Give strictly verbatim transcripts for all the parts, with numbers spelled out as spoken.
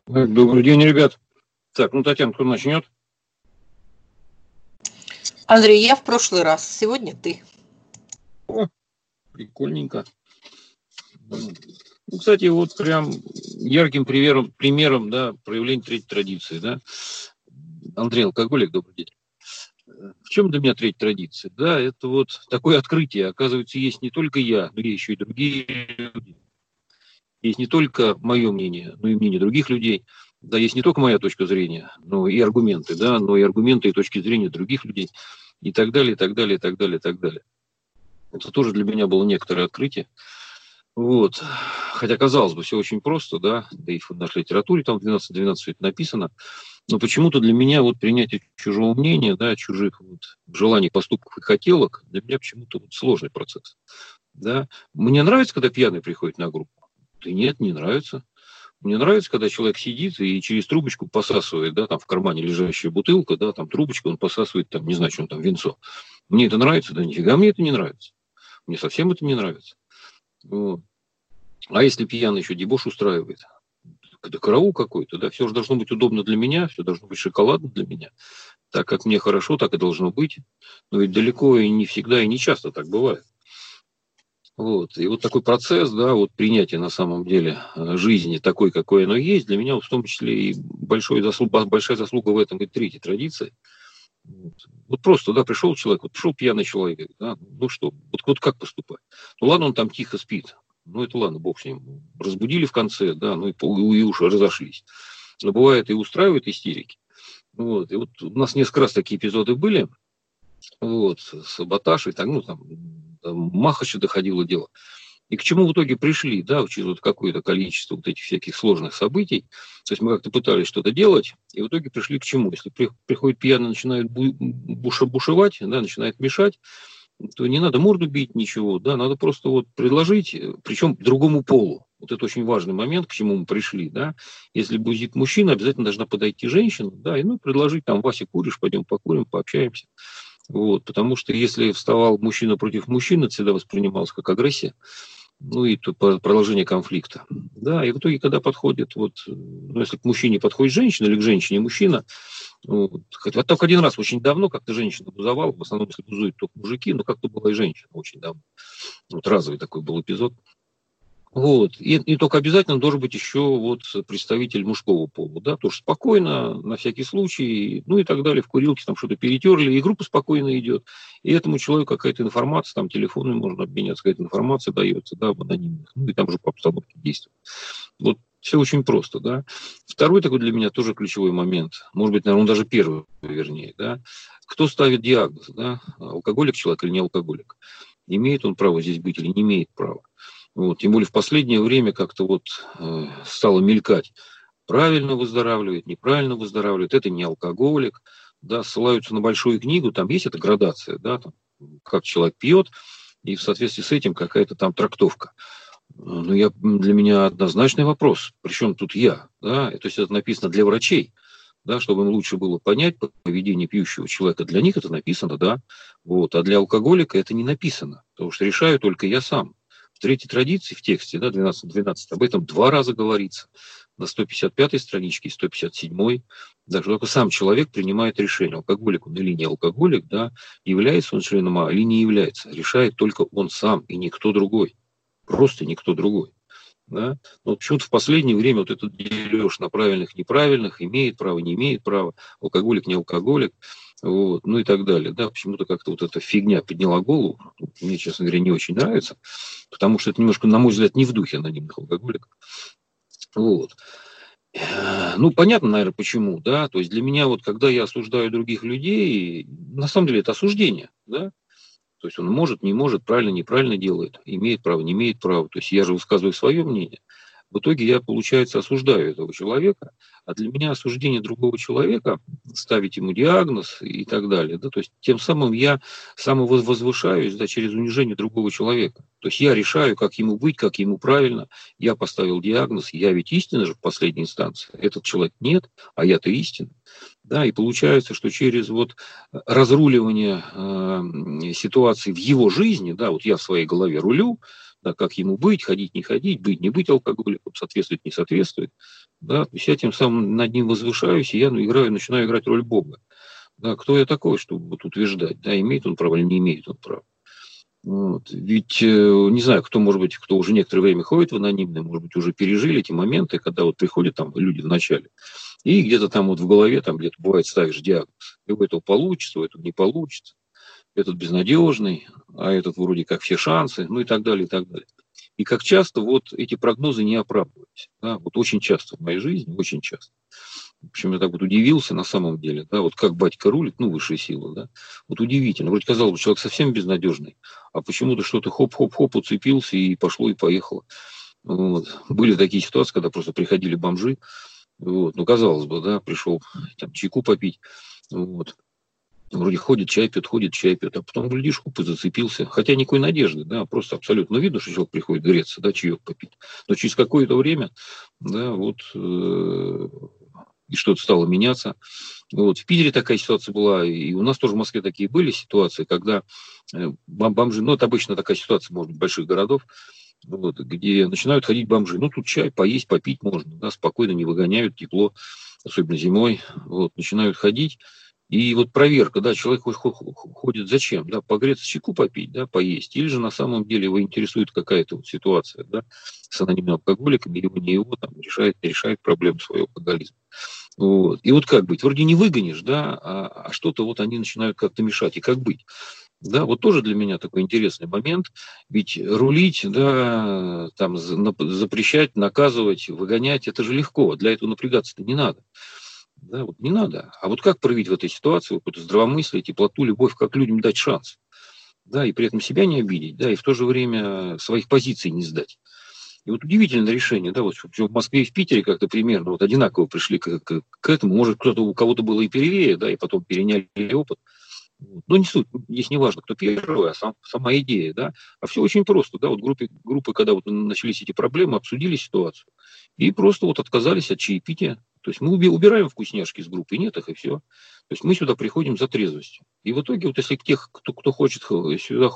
Добрый день, ребят. Так, ну, Татьяна, кто начнет? Андрей, я в прошлый раз. Сегодня ты. О, прикольненько. Ну, кстати, вот прям ярким примером, примером, да, проявления третьей традиции, да. Андрей Алкоголик, добрый день. В чем для меня третья традиция? Да, это вот такое открытие. Оказывается, есть не только я, но есть еще и другие люди. Есть не только мое мнение, но и мнение других людей. Да, есть не только моя точка зрения, но и аргументы, да, но и аргументы и точки зрения других людей. И так далее, и так далее, и так далее, и так далее. Это тоже для меня было некоторое открытие. Вот. Хотя, казалось бы, все очень просто, да, да и в нашей литературе там в двенадцать двенадцать все это написано. Но почему-то для меня вот принятие чужого мнения, да, чужих вот желаний, поступков и хотелок, для меня почему-то вот сложный процесс. Да. Мне нравится, когда пьяный приходит на группу? Да нет, не нравится. Мне нравится, когда человек сидит и через трубочку посасывает, да, там в кармане лежащая бутылка, да, там трубочка, он посасывает, там, не знаю, что он там, винцо. Мне это нравится? Да нифига мне это не нравится. Мне совсем это не нравится. Вот. А если пьяный еще дебош устраивает? Да караул какой-то, да, все же должно быть удобно для меня, все должно быть шоколадно для меня. Так как мне хорошо, так и должно быть. Но ведь далеко и не всегда, и не часто так бывает. Вот. И вот такой процесс, да, вот принятия на самом деле жизни такой, какой оно есть, для меня в том числе и большой заслуг, большая заслуга в этом и третьей традиции. Вот. Вот просто, да, пришел человек, вот пришел пьяный человек, да, ну что, вот, вот как поступать? Ну ладно, он там тихо спит, ну это ладно, бог с ним. Разбудили в конце, да, ну и, и уже разошлись. Но бывает и устраивают истерики. Вот. И вот у нас несколько раз такие эпизоды были, вот, саботаж и так, ну там, там Махача доходило дело. И к чему в итоге пришли, да, через вот какое-то количество вот этих всяких сложных событий. То есть мы как-то пытались что-то делать, и в итоге пришли к чему? Если при, приходит пьяный, начинает буш, бушевать, да, начинает мешать, то не надо морду бить, ничего, да, надо просто вот предложить, причем другому полу. Вот это очень важный момент, к чему мы пришли, да. Если будет мужчина, обязательно должна подойти женщина, да, и ну, предложить там: Вася, куришь, пойдем покурим, пообщаемся. Вот, потому что если вставал мужчина против мужчины, это всегда воспринималось как агрессия. Ну и продолжение конфликта. Да, и в итоге, когда подходит, вот, ну, если к мужчине подходит женщина или к женщине мужчина, вот, хотя только один раз очень давно как-то женщина бузовала, в основном, если бузуют только мужики, но как-то была и женщина очень давно. Вот разовый такой был эпизод. Вот. И, и только обязательно должен быть еще вот представитель мужского пола, да, тоже спокойно, на всякий случай, ну и так далее, в курилке там что-то перетерли, и группа спокойно идет, и этому человеку какая-то информация, там телефоны можно обменяться, какая-то информация дается, да, в анонимных, ну и там уже по обстановке действует. Вот все очень просто, да. Второй такой для меня тоже ключевой момент, может быть, наверное, он даже первый, вернее, да, кто ставит диагноз, да, алкоголик человек или не алкоголик, имеет он право здесь быть или не имеет права. Вот, тем более в последнее время как-то вот э, стало мелькать. Правильно выздоравливает, неправильно выздоравливает. Это не алкоголик. Да, ссылаются на большую книгу, там есть эта градация, да, там, как человек пьет, и в соответствии с этим какая-то там трактовка. Но я, для меня однозначный вопрос. Причем тут я? Да? То есть это написано для врачей, да, чтобы им лучше было понять поведение пьющего человека. Для них это написано, да. Вот. А для алкоголика это не написано, потому что решаю только я сам. В третьей традиции, в тексте, да, двенадцать двенадцать, об этом два раза говорится. На сто пятьдесят пятой страничке и сто пятьдесят седьмой. Да, что только сам человек принимает решение, алкоголик он или не алкоголик, да, является он членом А или не является. Решает только он сам и никто другой. Просто никто другой. Да? Но почему-то в последнее время вот этот дележ на правильных, неправильных, имеет право, не имеет права, алкоголик, не алкоголик, вот, ну и так далее. Да? Почему-то как-то вот эта фигня подняла голову. Мне, честно говоря, не очень нравится, потому что это немножко, на мой взгляд, не в духе анонимных алкоголиков. Вот. Ну, понятно, наверное, почему, да, то есть для меня вот, когда я осуждаю других людей, на самом деле это осуждение, да, то есть он может, не может, правильно, неправильно делает, имеет право, не имеет права, то есть я же высказываю свое мнение. В итоге я, получается, осуждаю этого человека, а для меня осуждение другого человека, ставить ему диагноз и так далее, да, то есть тем самым я самовозвышаюсь, да, через унижение другого человека. То есть я решаю, как ему быть, как ему правильно, я поставил диагноз, я ведь истина же в последней инстанции, этот человек нет, а я-то истина. Да, и получается, что через вот разруливание э, ситуации в его жизни, да, вот я в своей голове рулю, да, как ему быть, ходить, не ходить, быть, не быть алкоголиком, соответствует, не соответствует. Да, то есть я тем самым над ним возвышаюсь, и я ну, играю, начинаю играть роль Бога. Да, кто я такой, чтобы вот утверждать, да, имеет он право или не имеет он права. Вот. Ведь, э, не знаю, кто, может быть, кто уже некоторое время ходит в анонимное, может быть, уже пережили эти моменты, когда вот приходят там люди в начале, и где-то там вот в голове, там где-то бывает ставишь диагноз. И у этого получится, у этого не получится. Этот безнадежный, а этот вроде как все шансы, ну и так далее, и так далее. И как часто вот эти прогнозы не оправдывались. Да, вот очень часто в моей жизни, очень часто. В общем, я так вот удивился на самом деле, да, вот как батька рулит, ну, высшая сила, да. Вот удивительно. Вроде казалось бы, человек совсем безнадежный, а почему-то что-то хоп-хоп-хоп уцепился и пошло, и поехало. Вот. Были такие ситуации, когда просто приходили бомжи, вот. Ну, казалось бы, да, пришел там чайку попить, вот. Вроде ходит, чай пьет, ходит, чай пьет, а потом, глядишь, хоп, и зацепился. Хотя никакой надежды, да, просто абсолютно видно, что человек приходит греться, да, чаек попить. Но через какое-то время, да, вот, э, и что-то стало меняться. Вот. В Питере такая ситуация была, и у нас тоже в Москве такие были ситуации, когда э, бомжи, ну, это обычно такая ситуация, может быть, больших городов, вот, где начинают ходить бомжи. Ну, тут чай поесть, попить можно, да, спокойно, не выгоняют, тепло, особенно зимой, вот, начинают ходить. И вот проверка, да, человек ходит зачем? Да, погреться, чайку попить, да, поесть. Или же на самом деле его интересует какая-то вот ситуация, да, с анонимным алкоголиком, или его не его там решает, решает проблему своего алкоголизма. Вот. И вот как быть? Вроде не выгонишь, да, а, а что-то вот они начинают как-то мешать. И как быть? Да, вот тоже для меня такой интересный момент. Ведь рулить, да, там запрещать, наказывать, выгонять, это же легко. Для этого напрягаться-то не надо. Да, вот не надо. А вот как проявить в этой ситуации какое-то здравомыслие, теплоту, любовь, как людям дать шанс? Да, и при этом себя не обидеть, да, и в то же время своих позиций не сдать. И вот удивительное решение, да, вот в Москве и в Питере как-то примерно вот одинаково пришли к, к, к этому. Может, кто-то, у кого-то было и первее, да, и потом переняли опыт. Но не суть, здесь не важно, кто первый, а сам, сама идея, да. А все очень просто, да, вот группы, группы, когда вот начались эти проблемы, обсудили ситуацию и просто вот отказались от чаепития. То есть мы убираем вкусняшки с группы, нет их, и все. То есть мы сюда приходим за трезвостью. И в итоге, вот если тех, кто, кто хочет сюда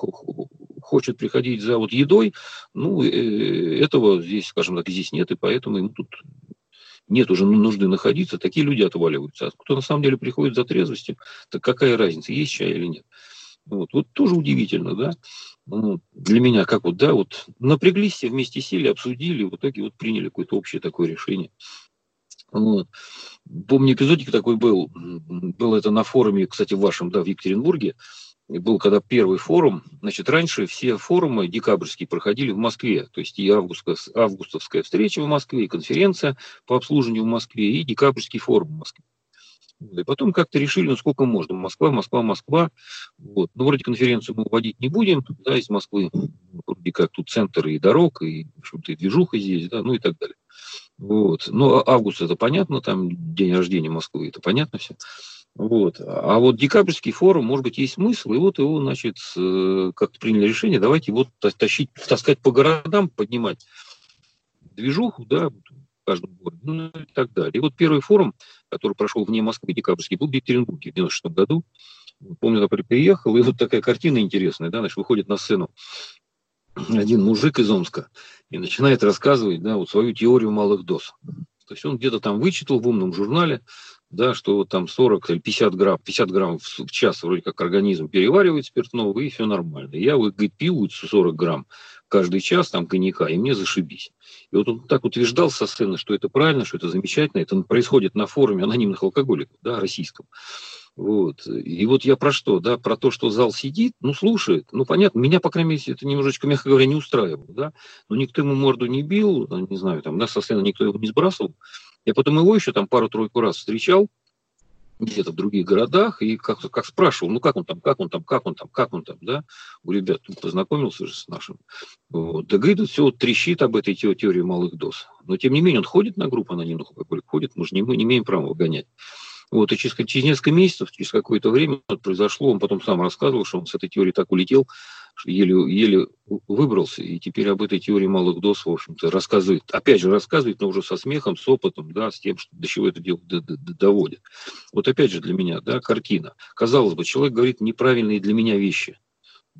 хочет приходить за вот едой, ну, этого здесь, скажем так, здесь нет, и поэтому ему тут нет уже нужды находиться, такие люди отваливаются. А кто на самом деле приходит за трезвостью, так какая разница, есть чай или нет. Вот, вот тоже удивительно, да. Ну, для меня, как вот, да, вот напряглись все, вместе сели, обсудили, в итоге вот приняли какое-то общее такое решение. Вот. Помню, эпизодик такой был. Было это на форуме, кстати, в вашем, да, в Екатеринбурге. Был когда первый форум. Значит, раньше все форумы декабрьские проходили в Москве. То есть и августовская, августовская встреча в Москве, и конференция по обслуживанию в Москве, и декабрьский форум в Москве. И потом как-то решили, ну сколько можно. Москва, Москва, Москва. Вот. Ну, вроде конференцию мы уводить не будем, да, из Москвы. Вроде как тут центр и дорог, и, в общем-то, и движуха здесь, да, ну и так далее. Вот. Ну, август это понятно, там день рождения Москвы, это понятно все. Вот. А вот декабрьский форум, может быть, есть смысл, и вот его, значит, как-то приняли решение, давайте его тащить, таскать по городам, поднимать движуху, да, в каждом городе, ну и так далее. И вот первый форум, который прошел вне Москвы, декабрьский, был в Екатеринбурге в девяносто шестом году. Помню, я приехал, и вот такая картина интересная, да, значит, выходит на сцену один мужик из Омска и начинает рассказывать, да, вот свою теорию малых доз. То есть он где-то там вычитал в умном журнале, да, что вот там сорок или пятьдесят грамм, пятьдесят грамм в час вроде как организм переваривает спиртного, и все нормально. Я, говорит, пью сорок грамм каждый час там коньяка, и мне зашибись. И вот он так утверждал со сцены, что это правильно, что это замечательно. Это происходит на форуме анонимных алкоголиков, да, российском. Вот. И вот я про что, да, про то, что зал сидит, ну, слушает, ну, понятно, меня, по крайней мере, это немножечко, мягко говоря, не устраивало, да, но никто ему морду не бил, не знаю, там, да, со сцены никто его не сбрасывал. Я потом его еще там пару-тройку раз встречал, где-то в других городах, и как, как спрашивал, ну, как он там, как он там, как он там, как он там, да, у ребят, ну, познакомился же с нашим. Вот. Да, говорит, все вот трещит об этой теории малых доз. Но, тем не менее, он ходит на группу анонимных алкоголиков, ходит, мы же не, мы не имеем права выгонять. Вот, и через, через несколько месяцев, через какое-то время это произошло, он потом сам рассказывал, что он с этой теорией так улетел, что еле, еле выбрался, и теперь об этой теории малых доз, в общем-то, рассказывает, опять же, рассказывает, но уже со смехом, с опытом, да, с тем, что, до чего это дело доводит. Вот опять же для меня, да, картина. Казалось бы, человек говорит неправильные для меня вещи.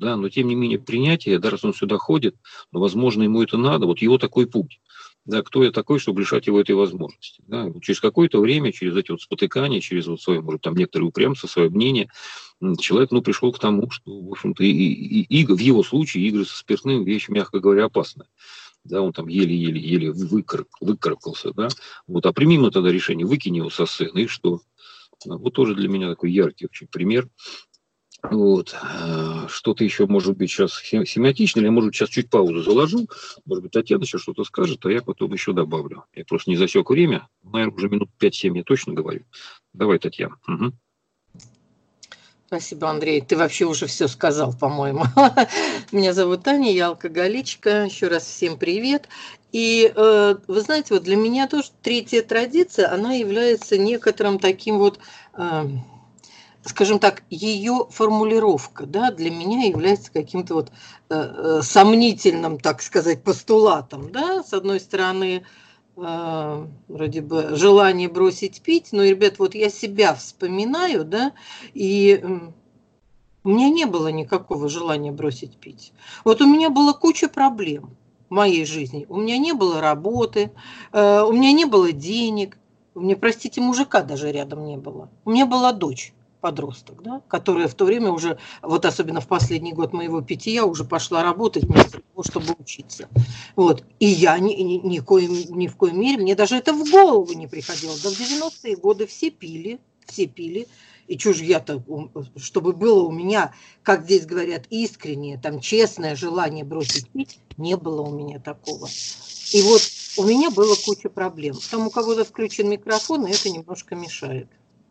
да, но тем не менее принятие, да, раз он сюда ходит, но, возможно, ему это надо, вот его такой путь. Да, кто я такой, чтобы лишать его этой возможности. Да? Через какое-то время, через эти вот спотыкания, через вот свое, может, там некоторые упрямства, свое мнение, человек, ну, пришел к тому, что, в общем-то, и, и, и, в его случае игры со спиртным вещь, мягко говоря, опасная. Да, он там еле-еле-еле выкар, выкарабкался, да. Вот, а примем мы тогда решение, выкинь его со сцены, и что? Вот тоже для меня такой яркий очень пример. Вот. Что-то еще, может быть, сейчас семантично, или я, может, сейчас чуть паузу заложу. Может быть, Татьяна сейчас что-то скажет, а я потом еще добавлю. Я просто не засек время. Наверное, уже минут пять-семь я точно говорю. Давай, Татьяна. Угу. Спасибо, Андрей. Ты вообще уже все сказал, по-моему. Меня зовут Таня, я алкоголичка. Еще раз всем привет. И э, вы знаете, вот для меня тоже третья традиция, она является некоторым таким вот... Э, скажем так, ее формулировка, да, для меня является каким-то вот э, сомнительным, так сказать, постулатом, да, с одной стороны, э, вроде бы желание бросить пить, но, ребят, вот я себя вспоминаю, да, и э, у меня не было никакого желания бросить пить. Вот у меня была куча проблем в моей жизни. У меня не было работы, э, у меня не было денег, у меня, простите, мужика даже рядом не было. У меня была дочь. Подросток, да, которая в то время уже, вот особенно в последний год моего питья, уже пошла работать вместо того, чтобы учиться. Вот. И я ни, ни, ни, коим, ни в коей мере, мне даже это в голову не приходило. Да в девяностые годы все пили, все пили. И что же я-то, чтобы было у меня, как здесь говорят, искреннее, там, честное желание бросить пить, не было у меня такого. И вот у меня было куча проблем. Там у кого-то включен микрофон, и это немножко мешает.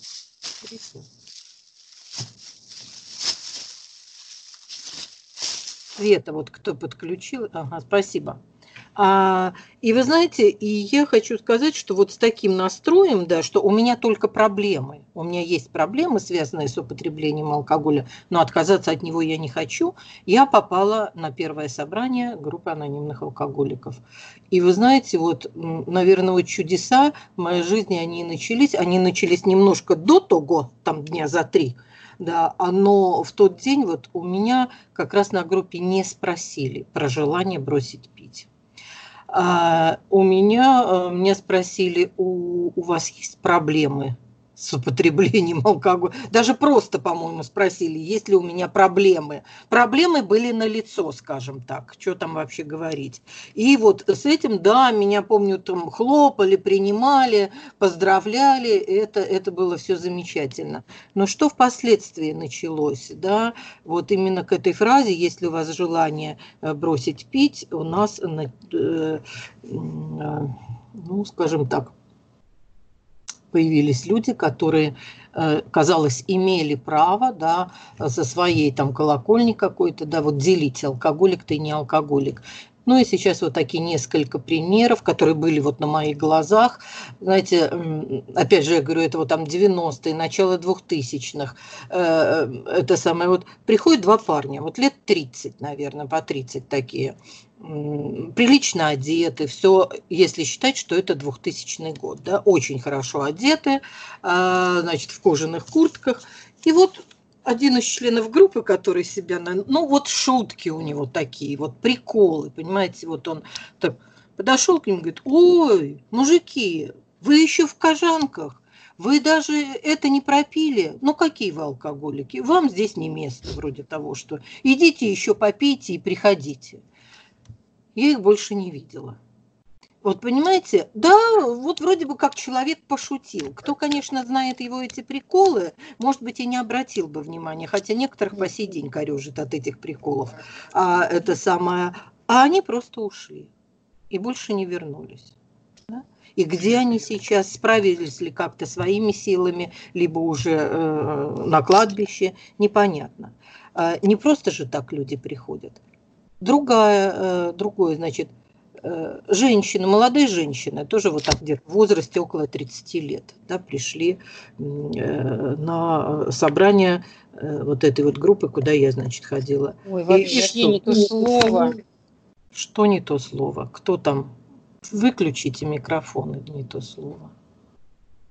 Света, вот кто подключил. Ага, спасибо. А, и вы знаете, и я хочу сказать, что вот с таким настроем, да, что у меня только проблемы. У меня есть проблемы, связанные с употреблением алкоголя, но отказаться от него я не хочу. Я попала на первое собрание группы анонимных алкоголиков. И вы знаете, вот, наверное, вот чудеса в моей жизни, они начались. Они начались немножко до того, там дня за три. Да, но в тот день вот у меня как раз на группе не спросили про желание бросить пить. А у меня, меня спросили, у, у вас есть проблемы с употреблением алкоголя? Даже просто, по-моему, спросили, есть ли у меня проблемы. Проблемы были налицо, скажем так, что там вообще говорить. И вот с этим, да, меня, помню, там хлопали, принимали, поздравляли, это, это было все замечательно. Но что впоследствии началось, да, вот именно к этой фразе, если у вас желание бросить пить, у нас, ну, скажем так, появились люди, которые, казалось, имели право, да, со своей там колокольни какой-то, да, вот делить, алкоголик ты, не алкоголик. Ну и сейчас вот такие несколько примеров, которые были вот на моих глазах. Знаете, опять же, я говорю, это вот там девяностые, начало двухтысячных. Это самое вот, приходят два парня, вот лет тридцать, наверное, по тридцать такие, прилично одеты, все, если считать, что это двухтысячный год, да, очень хорошо одеты, значит, в кожаных куртках. И вот один из членов группы, который себя, ну вот шутки у него такие, вот приколы, понимаете, вот он так подошел к ним и говорит: ой, мужики, вы еще в кожанках, вы даже это не пропили, ну какие вы алкоголики, вам здесь не место, вроде того, что идите еще попейте и приходите. Я их больше не видела. Вот понимаете, да, вот вроде бы как человек пошутил. Кто, конечно, знает его эти приколы, может быть, и не обратил бы внимания, хотя некоторых по сей день корежит от этих приколов. А это самое, а они просто ушли и больше не вернулись. Да? И где они сейчас, справились ли как-то своими силами, либо уже э, на кладбище, непонятно. Э, не просто же так люди приходят. Другая, э, другое, значит, женщины, молодые женщины, тоже вот так где-то в возрасте около тридцати лет, да, пришли на собрание вот этой вот группы, куда я, значит, ходила. Ой, вообще и что? Не то слово. Что не то слово? Кто там? Выключите микрофон, не то слово.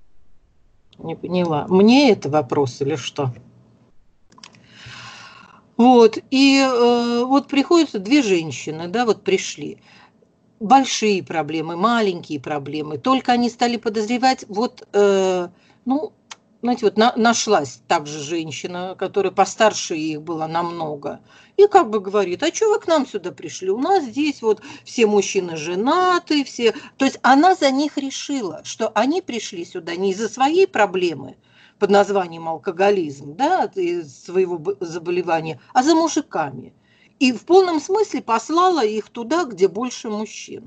Не поняла. Мне это вопрос или что? Вот, и э, вот приходят две женщины, да, вот пришли. Большие проблемы, маленькие проблемы. Только они стали подозревать, вот, э, ну, знаете, вот на, нашлась также женщина, которая постарше их была намного, и как бы говорит, а что вы к нам сюда пришли? У нас здесь вот все мужчины женаты, все... То есть она за них решила, что они пришли сюда не из-за своей проблемы, под названием алкоголизм, да, из своего заболевания, а за мужиками. И в полном смысле послала их туда, где больше мужчин.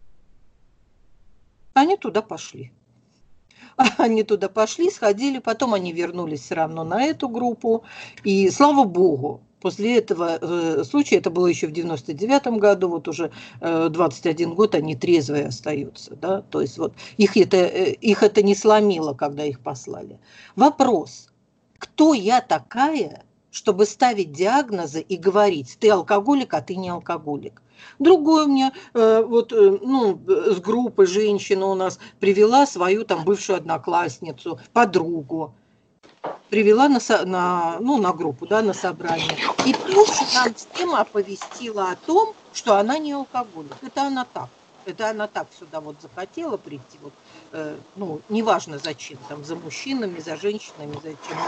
Они туда пошли. Они туда пошли, сходили, потом они вернулись все равно на эту группу. И слава богу, после этого э, случая, это было еще в девяносто девятом году, вот уже э, двадцать один год, они трезвые остаются. Да? То есть вот их это, э, их это не сломило, когда их послали. Вопрос, кто я такая, чтобы ставить диагнозы и говорить, ты алкоголик, а ты не алкоголик. Другой мне, э, вот, э, ну, с группы женщина у нас привела свою там бывшую одноклассницу, подругу, привела на, на, ну, на группу, да, на собрание. И тут же нам всем оповестила о том, что она не алкоголик. Это она так. Это она так сюда вот захотела прийти, вот, э, ну, неважно зачем, там, за мужчинами, за женщинами, зачем.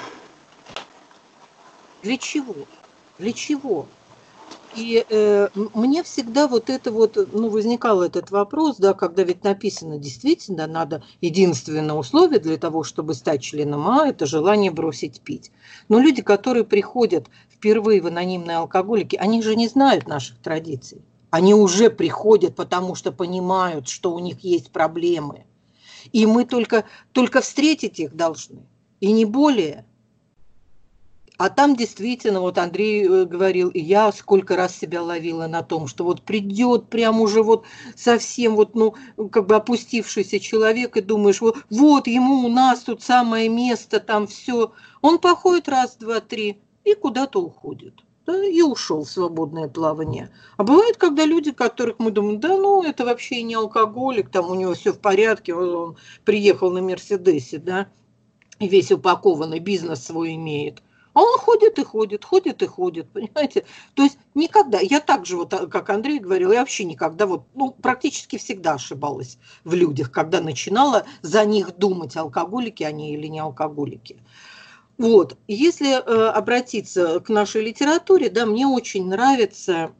Для чего? Для чего? И э, мне всегда вот это вот, ну, возникал этот вопрос, да, когда ведь написано, действительно, надо единственное условие для того, чтобы стать членом А, это желание бросить пить. Но люди, которые приходят впервые в анонимные алкоголики, они же не знают наших традиций. Они уже приходят, потому что понимают, что у них есть проблемы. И мы только, только встретить их должны, и не более. А там действительно, вот Андрей говорил, и я сколько раз себя ловила на том, что вот придет прям уже вот совсем вот, ну, как бы опустившийся человек, и думаешь, вот, вот ему у нас тут самое место, там все. Он походит раз, два, три и куда-то уходит. Да, и ушел в свободное плавание. А бывает, когда люди, которых мы думаем, да ну, это вообще не алкоголик, там у него все в порядке, он приехал на Мерседесе, да, и весь упакованный, бизнес свой имеет. А он ходит и ходит, ходит и ходит, понимаете? То есть никогда, я так же, вот, как Андрей говорил, я вообще никогда, вот, ну, практически всегда ошибалась в людях, когда начинала за них думать, алкоголики они или не алкоголики. Вот, если э, обратиться к нашей литературе, да, мне очень нравится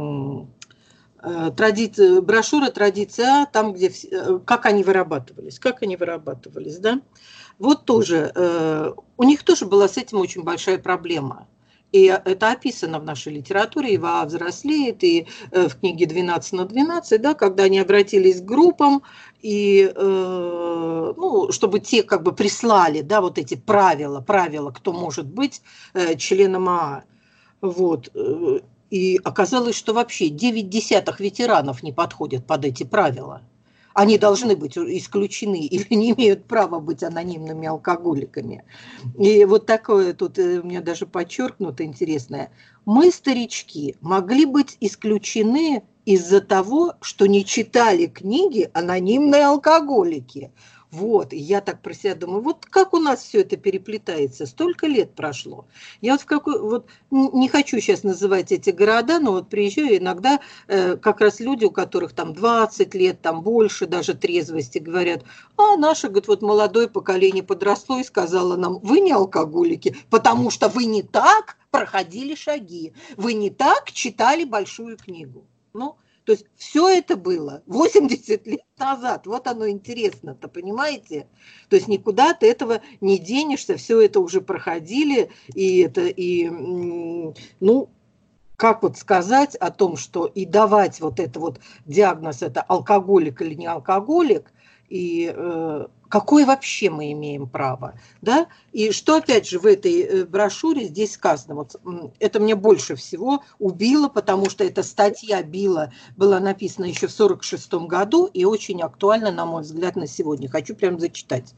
э, традиция, брошюра «Традиция А», там, где, э, как они вырабатывались, как они вырабатывались, да. Вот тоже, э, у них тоже была с этим очень большая проблема. И это описано в нашей литературе, и ва взрослеет, и э, в книге двенадцать на двенадцать, да, когда они обратились к группам, и, э, ну, чтобы те как бы прислали, да, вот эти правила, правила, кто может быть э, членом АА. Вот. И оказалось, что вообще девять десятых ветеранов не подходят под эти правила. Они должны быть исключены или не имеют права быть анонимными алкоголиками. И вот такое тут у меня даже подчеркнуто интересное. Мы, старички, могли быть исключены из-за того, что не читали книги «Анонимные алкоголики». Вот, и я так про себя думаю, вот как у нас все это переплетается, столько лет прошло. Я вот в какой, вот не хочу сейчас называть эти города, но вот приезжаю иногда, э, как раз люди, у которых там двадцать лет, там больше даже трезвости, говорят, а наше, говорит, вот молодое поколение подросло и сказало нам, вы не алкоголики, потому что вы не так проходили шаги, вы не так читали большую книгу. Ну, то есть все это было восемьдесят лет назад. Вот оно интересно-то, понимаете? То есть никуда ты этого не денешься, все это уже проходили. И это, и, ну, как вот сказать о том, что и давать вот это вот диагноз, это алкоголик или не алкоголик, и э, какое вообще мы имеем право, да? И что опять же в этой брошюре здесь сказано, вот это мне больше всего убило, потому что эта статья била, была написана еще в сорок шестом году и очень актуальна, на мой взгляд, на сегодня. Хочу прям зачитать.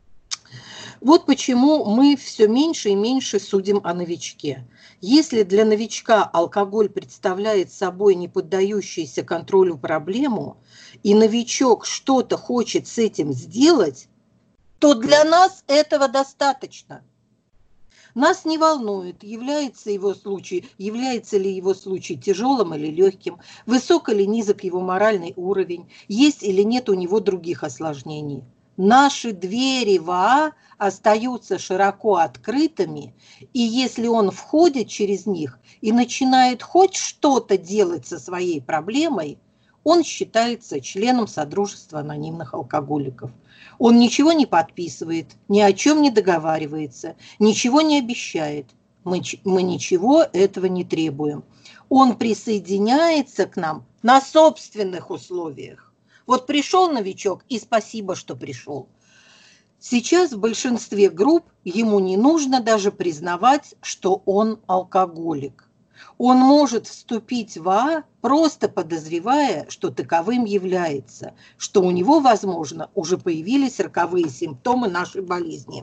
Вот почему мы все меньше и меньше судим о новичке. Если для новичка алкоголь представляет собой неподдающуюся контролю проблему, и новичок что-то хочет с этим сделать, то для нас этого достаточно. Нас не волнует, является, его случай, является ли его случай тяжелым или легким, высок или низок его моральный уровень, есть или нет у него других осложнений. Наши двери в АА остаются широко открытыми, и если он входит через них и начинает хоть что-то делать со своей проблемой, он считается членом Содружества анонимных алкоголиков. Он ничего не подписывает, ни о чем не договаривается, ничего не обещает. Мы, мы ничего этого не требуем. Он присоединяется к нам на собственных условиях. Вот пришел новичок, и спасибо, что пришел. Сейчас в большинстве групп ему не нужно даже признавать, что он алкоголик. Он может вступить в АА, просто подозревая, что таковым является, что у него, возможно, уже появились роковые симптомы нашей болезни.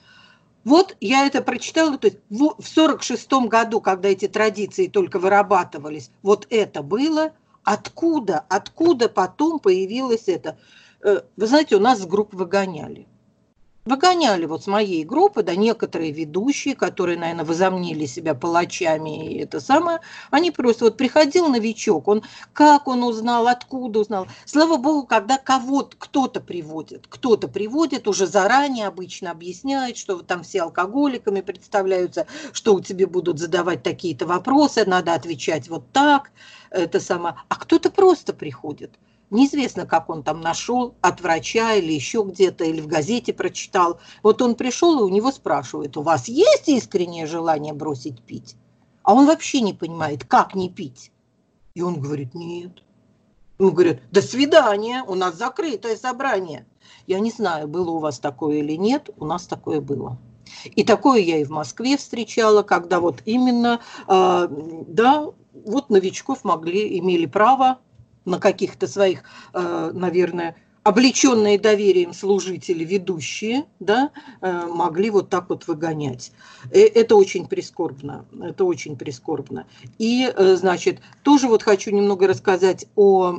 Вот я это прочитала, то есть в сорок шестом году, когда эти традиции только вырабатывались, вот это было. Откуда, откуда потом появилось это? Вы знаете, у нас с групп выгоняли. Выгоняли вот с моей группы, да, некоторые ведущие, которые, наверное, возомнили себя палачами и это самое, они просто, вот приходил новичок, он, как он узнал, откуда узнал. Слава богу, когда кого-то, кто-то приводит, кто-то приводит, уже заранее обычно объясняет, что там все алкоголиками представляются, что у тебя будут задавать такие-то вопросы, надо отвечать вот так, это самое. А кто-то просто приходит. Неизвестно, как он там нашел, от врача или еще где-то, или в газете прочитал. Вот он пришел, и у него спрашивают: у вас есть искреннее желание бросить пить? А он вообще не понимает, как не пить. И он говорит: нет. Ему говорят: до свидания, у нас закрытое собрание. Я не знаю, было у вас такое или нет, у нас такое было. И такое я и в Москве встречала, когда вот именно, э, да, вот новичков могли, имели право на каких-то своих, наверное, облеченные доверием служители, ведущие, да, могли вот так вот выгонять. Это очень прискорбно, это очень прискорбно. И, значит, тоже вот хочу немного рассказать о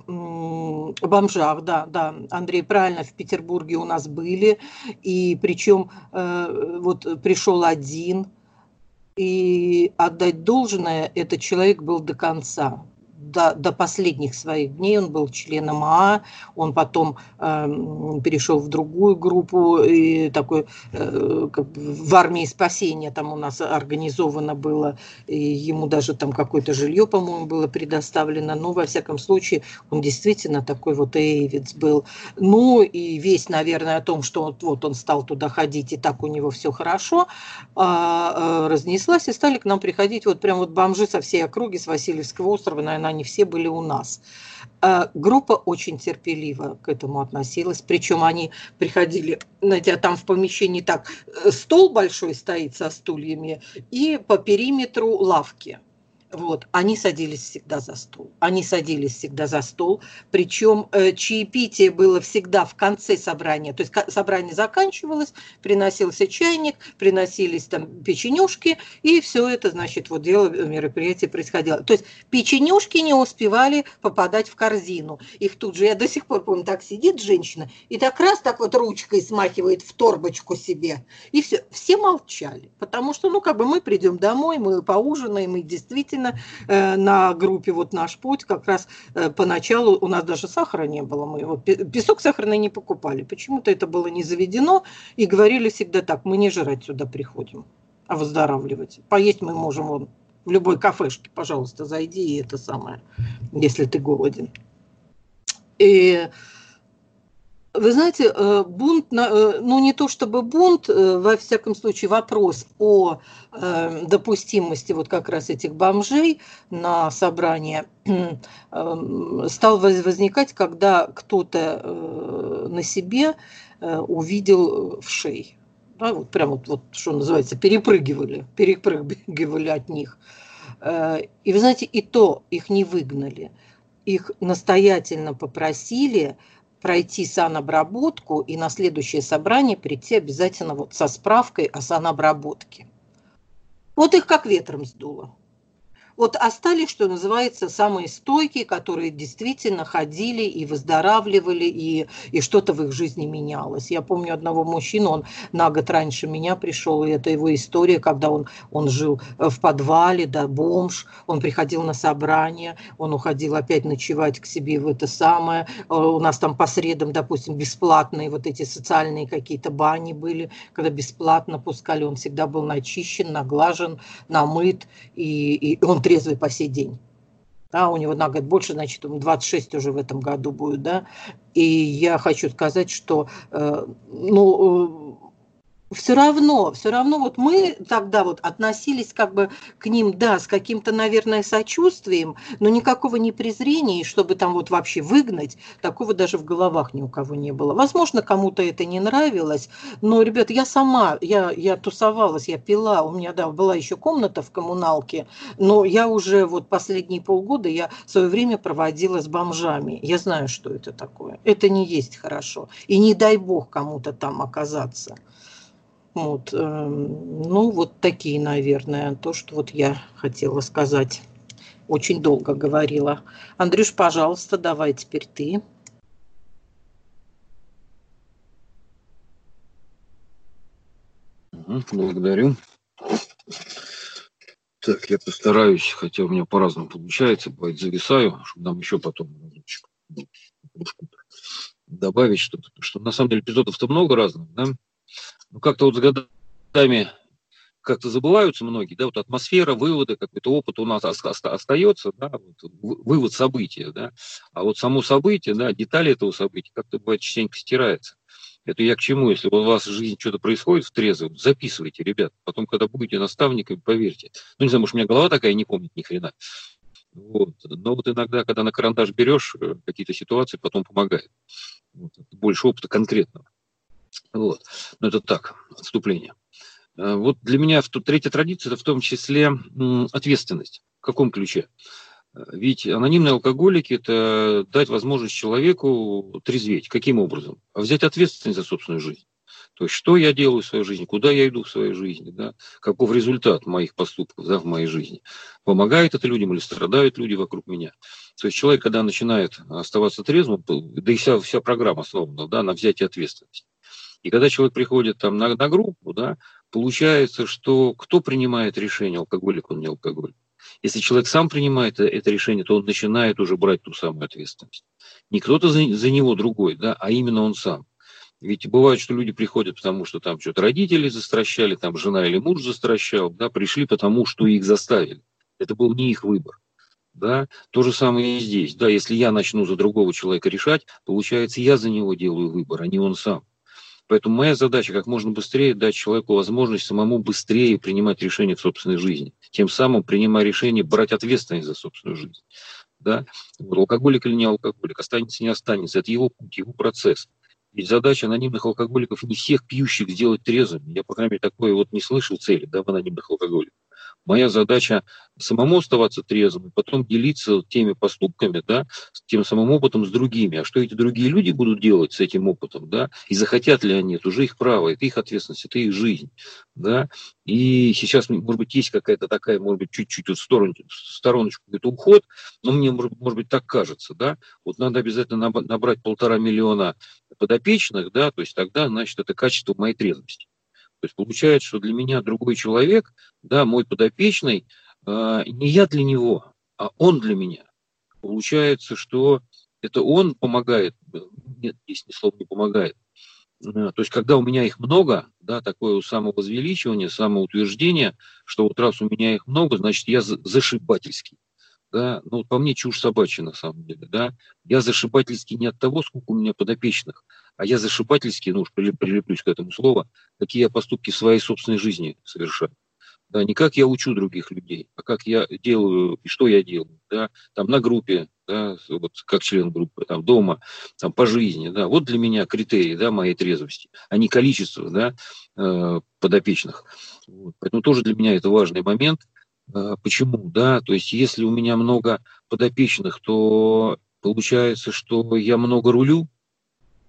бомжах, да, да, Андрей, правильно, в Петербурге у нас были, и причем вот пришел один, и отдать должное, этот человек был до конца. До, до последних своих дней он был членом АА, он потом э, перешел в другую группу, и такой, э, как бы в армии спасения там у нас организовано было, и ему даже там какое-то жилье, по-моему, было предоставлено, но во всяком случае он действительно такой вот эйвец был. Ну и весть, наверное, о том, что вот, вот он стал туда ходить, и так у него все хорошо, э, э, разнеслась, и стали к нам приходить вот прям вот бомжи со всей округи, с Васильевского острова, наверное, они все были у нас. Группа очень терпеливо к этому относилась, причем они приходили, знаете, там в помещении так, стол большой стоит со стульями и по периметру лавки. Вот, они садились всегда за стол. Они садились всегда за стол. Причем э, чаепитие было всегда в конце собрания. То есть собрание заканчивалось, приносился чайник, приносились там печенюшки, и все это, значит, вот дело, мероприятие происходило. То есть печенюшки не успевали попадать в корзину. Их тут же, я до сих пор помню, так сидит женщина, и так раз так вот ручкой смахивает в торбочку себе. И все. Все молчали. Потому что, ну, как бы мы придем домой, мы поужинаем, и действительно на группе вот «Наш путь» как раз поначалу у нас даже сахара не было, мы вот песок сахарный не покупали, почему-то это было не заведено, и говорили всегда так: мы не жрать сюда приходим, а выздоравливать. Поесть мы можем вон в любой кафешке, пожалуйста, зайди, и это самое, если ты голоден. И вы знаете, бунт, ну не то чтобы бунт, во всяком случае вопрос о допустимости вот как раз этих бомжей на собрание стал возникать, когда кто-то на себе увидел вшей. Да, вот прям вот, вот, что называется, перепрыгивали, перепрыгивали от них. И вы знаете, и то их не выгнали. Их настоятельно попросили пройти санобработку и на следующее собрание прийти обязательно вот со справкой о санобработке. Вот их как ветром сдуло. Вот остались, что называется, самые стойкие, которые действительно ходили и выздоравливали, и, и что-то в их жизни менялось. Я помню одного мужчину, он на год раньше меня пришел, и это его история, когда он, он жил в подвале, да, бомж, он приходил на собрание, он уходил опять ночевать к себе в это самое. У нас там по средам, допустим, бесплатные вот эти социальные какие-то бани были, когда бесплатно пускали, он всегда был начищен, наглажен, намыт, и, и он трезвый по сей день. Да, у него на год больше, значит, ему двадцать шесть уже в этом году будет, да. И я хочу сказать, что, э, ну, все равно, все равно вот мы тогда вот относились как бы к ним, да, с каким-то, наверное, сочувствием, но никакого не презрения, чтобы там вот вообще выгнать, такого даже в головах ни у кого не было. Возможно, кому-то это не нравилось, но, ребят, я сама, я, я тусовалась, я пила, у меня, да, была еще комната в коммуналке, но я уже вот последние полгода, я свое время проводила с бомжами. Я знаю, что это такое. Это не есть хорошо. И не дай бог кому-то там оказаться. Вот, э, ну, вот такие, наверное, то, что вот я хотела сказать. Очень долго говорила. Андрюш, пожалуйста, давай теперь ты. Благодарю. Так, я постараюсь, хотя у меня по-разному получается, бывает, зависаю, чтобы нам еще потом добавить что-то. Потому что на самом деле эпизодов-то много разных, да? Ну, как-то вот с годами как-то забываются многие, да, вот атмосфера, выводы, какой-то опыт у нас остается, да, вот, вывод события, да, а вот само событие, да, детали этого события как-то бывает частенько стирается. Это я к чему? Если у вас в жизни что-то происходит в трезвом, записывайте, ребят. Потом, когда будете наставниками, поверьте. Ну, не знаю, может, у меня голова такая не помнит ни хрена. Вот. Но вот иногда, когда на карандаш берешь какие-то ситуации, потом помогает. Вот. Больше опыта конкретного. Вот. Но это так, отступление. Вот для меня третья традиция – это в том числе ответственность. В каком ключе? Ведь анонимные алкоголики – это дать возможность человеку трезветь. Каким образом? А взять ответственность за собственную жизнь. То есть, что я делаю в своей жизни, куда я иду в своей жизни, да? Каков результат моих поступков, да, в моей жизни. Помогает это людям или страдают люди вокруг меня. То есть, человек, когда начинает оставаться трезвым, да и вся, вся программа основана, да, на взятии ответственности. И когда человек приходит там, на, на группу, да, получается, что кто принимает решение, алкоголик он, не алкоголик. Если человек сам принимает это решение, то он начинает уже брать ту самую ответственность. Не кто-то за, за него другой, да, а именно он сам. Ведь бывает, что люди приходят, потому что там что-то родители застращали, там жена или муж застращал, да, пришли потому, что их заставили. Это был не их выбор. Да? То же самое и здесь. Да, если я начну за другого человека решать, получается, я за него делаю выбор, а не он сам. Поэтому моя задача как можно быстрее дать человеку возможность самому быстрее принимать решения в собственной жизни. Тем самым, принимая решение, брать ответственность за собственную жизнь. Да? Вот, алкоголик или не алкоголик, останется, не останется. Это его путь, его процесс. Ведь задача анонимных алкоголиков не всех пьющих сделать трезвыми. Я, по крайней мере, такое вот не слышал цели, да, в анонимных алкоголиках. Моя задача самому оставаться трезвым, потом делиться теми поступками, да, тем самым опытом с другими. А что эти другие люди будут делать с этим опытом, да, и захотят ли они, это уже их право, это их ответственность, это их жизнь, да. И сейчас, может быть, есть какая-то такая, может быть, чуть-чуть вот в сторону, в стороночку какой-то уход, но мне, может, может быть, так кажется, да. Вот надо обязательно набрать полтора миллиона подопечных, да, то есть тогда, значит, это качество моей трезвости. То есть получается, что для меня другой человек, да, мой подопечный, э, не я для него, а он для меня. Получается, что это он помогает, нет, здесь ни слова не помогает. То есть, когда у меня их много, да, такое самовозвеличивание, самоутверждение, что вот раз у меня их много, значит, я зашибательский. Да, ну, по мне чушь собачья на самом деле, да. Я зашибательский не от того, сколько у меня подопечных, а я зашибательский, ну уж прилеплюсь к этому слову, какие я поступки в своей собственной жизни совершаю. Да, не как я учу других людей, а как я делаю и что я делаю, да, там на группе, да, вот как член группы, там дома, там по жизни, да, вот для меня критерии, да, моей трезвости, а не количество, да, э, подопечных. Вот. Поэтому тоже для меня это важный момент. Почему? Да, то есть если у меня много подопечных, то получается, что я много рулю,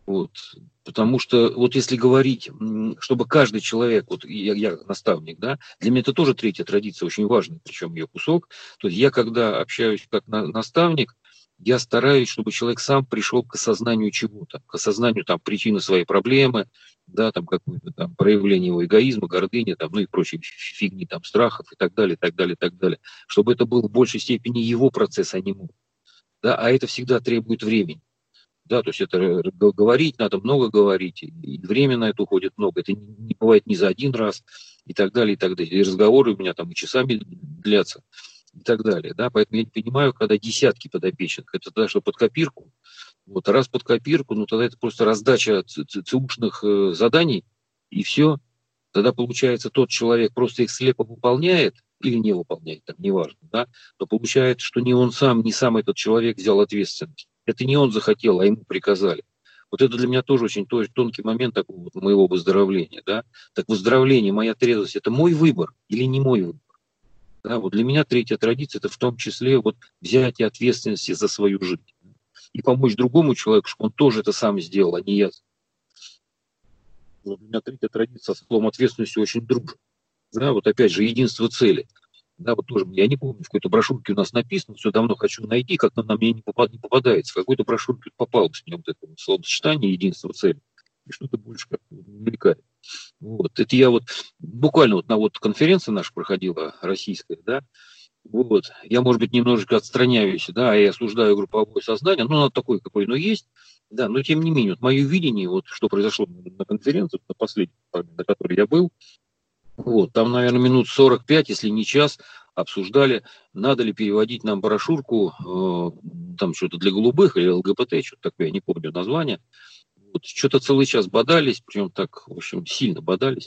Вот. Потому что вот если говорить, чтобы каждый человек, вот я, я наставник, да, для меня это тоже третья традиция, очень важная, причем ее кусок. То есть я, когда общаюсь как на, наставник, я стараюсь, чтобы человек сам пришел к осознанию чего-то, к осознанию там причины своей проблемы, да, там какое-то там проявление его эгоизма, гордыни, там, ну и прочей фигни, там, страхов и так далее, и так далее, и так далее. Чтобы это был в большей степени его процесс, а не мой. Да, а это всегда требует времени. Да, то есть это говорить, надо много говорить, и время на это уходит много. Это не бывает ни за один раз, и так далее, и так далее. И разговоры у меня там и часами длятся, и так далее. Да, поэтому я не понимаю, когда десятки подопечных, это даже под копирку. Вот, раз под копирку, ну тогда это просто раздача ЦУшных заданий, и все. Тогда, получается, тот человек просто их слепо выполняет или не выполняет, там, неважно, да, но получается, что не он сам, не сам этот человек взял ответственность. Это не он захотел, а ему приказали. Вот это для меня тоже очень тонкий момент такого вот моего выздоровления, да. Так выздоровление, моя трезвость, это мой выбор или не мой выбор? Да, вот для меня третья традиция, это в том числе вот взятие ответственности за свою жизнь и помочь другому человеку, чтобы он тоже это сам сделал, а не я. Вот у меня третья традиция со словом ответственности очень дружит. Да, вот опять же, единство цели. Да, вот тоже, я не помню, в какой-то брошюрке у нас написано, все давно хочу найти, как на мне не, попад, не попадается. В какой-то брошюрке попалось мне вот это вот словосочетание единство цели. И что-то больше как-то мелькает. Вот. Это я вот буквально вот на вот конференции наша проходила, российская, да, вот. Я, может быть, немножечко отстраняюсь, да, и осуждаю групповое сознание, но оно такое, какое оно есть, да, но тем не менее, вот мое видение, вот что произошло на конференции, на последней, на которой я был, вот, там, наверное, минут сорок пять, если не час, обсуждали, надо ли переводить нам брошюрку, э, там что-то для голубых или ЛГБТ, что-то такое, я не помню название. Вот, что-то целый час бодались, причем так, в общем, сильно бодались.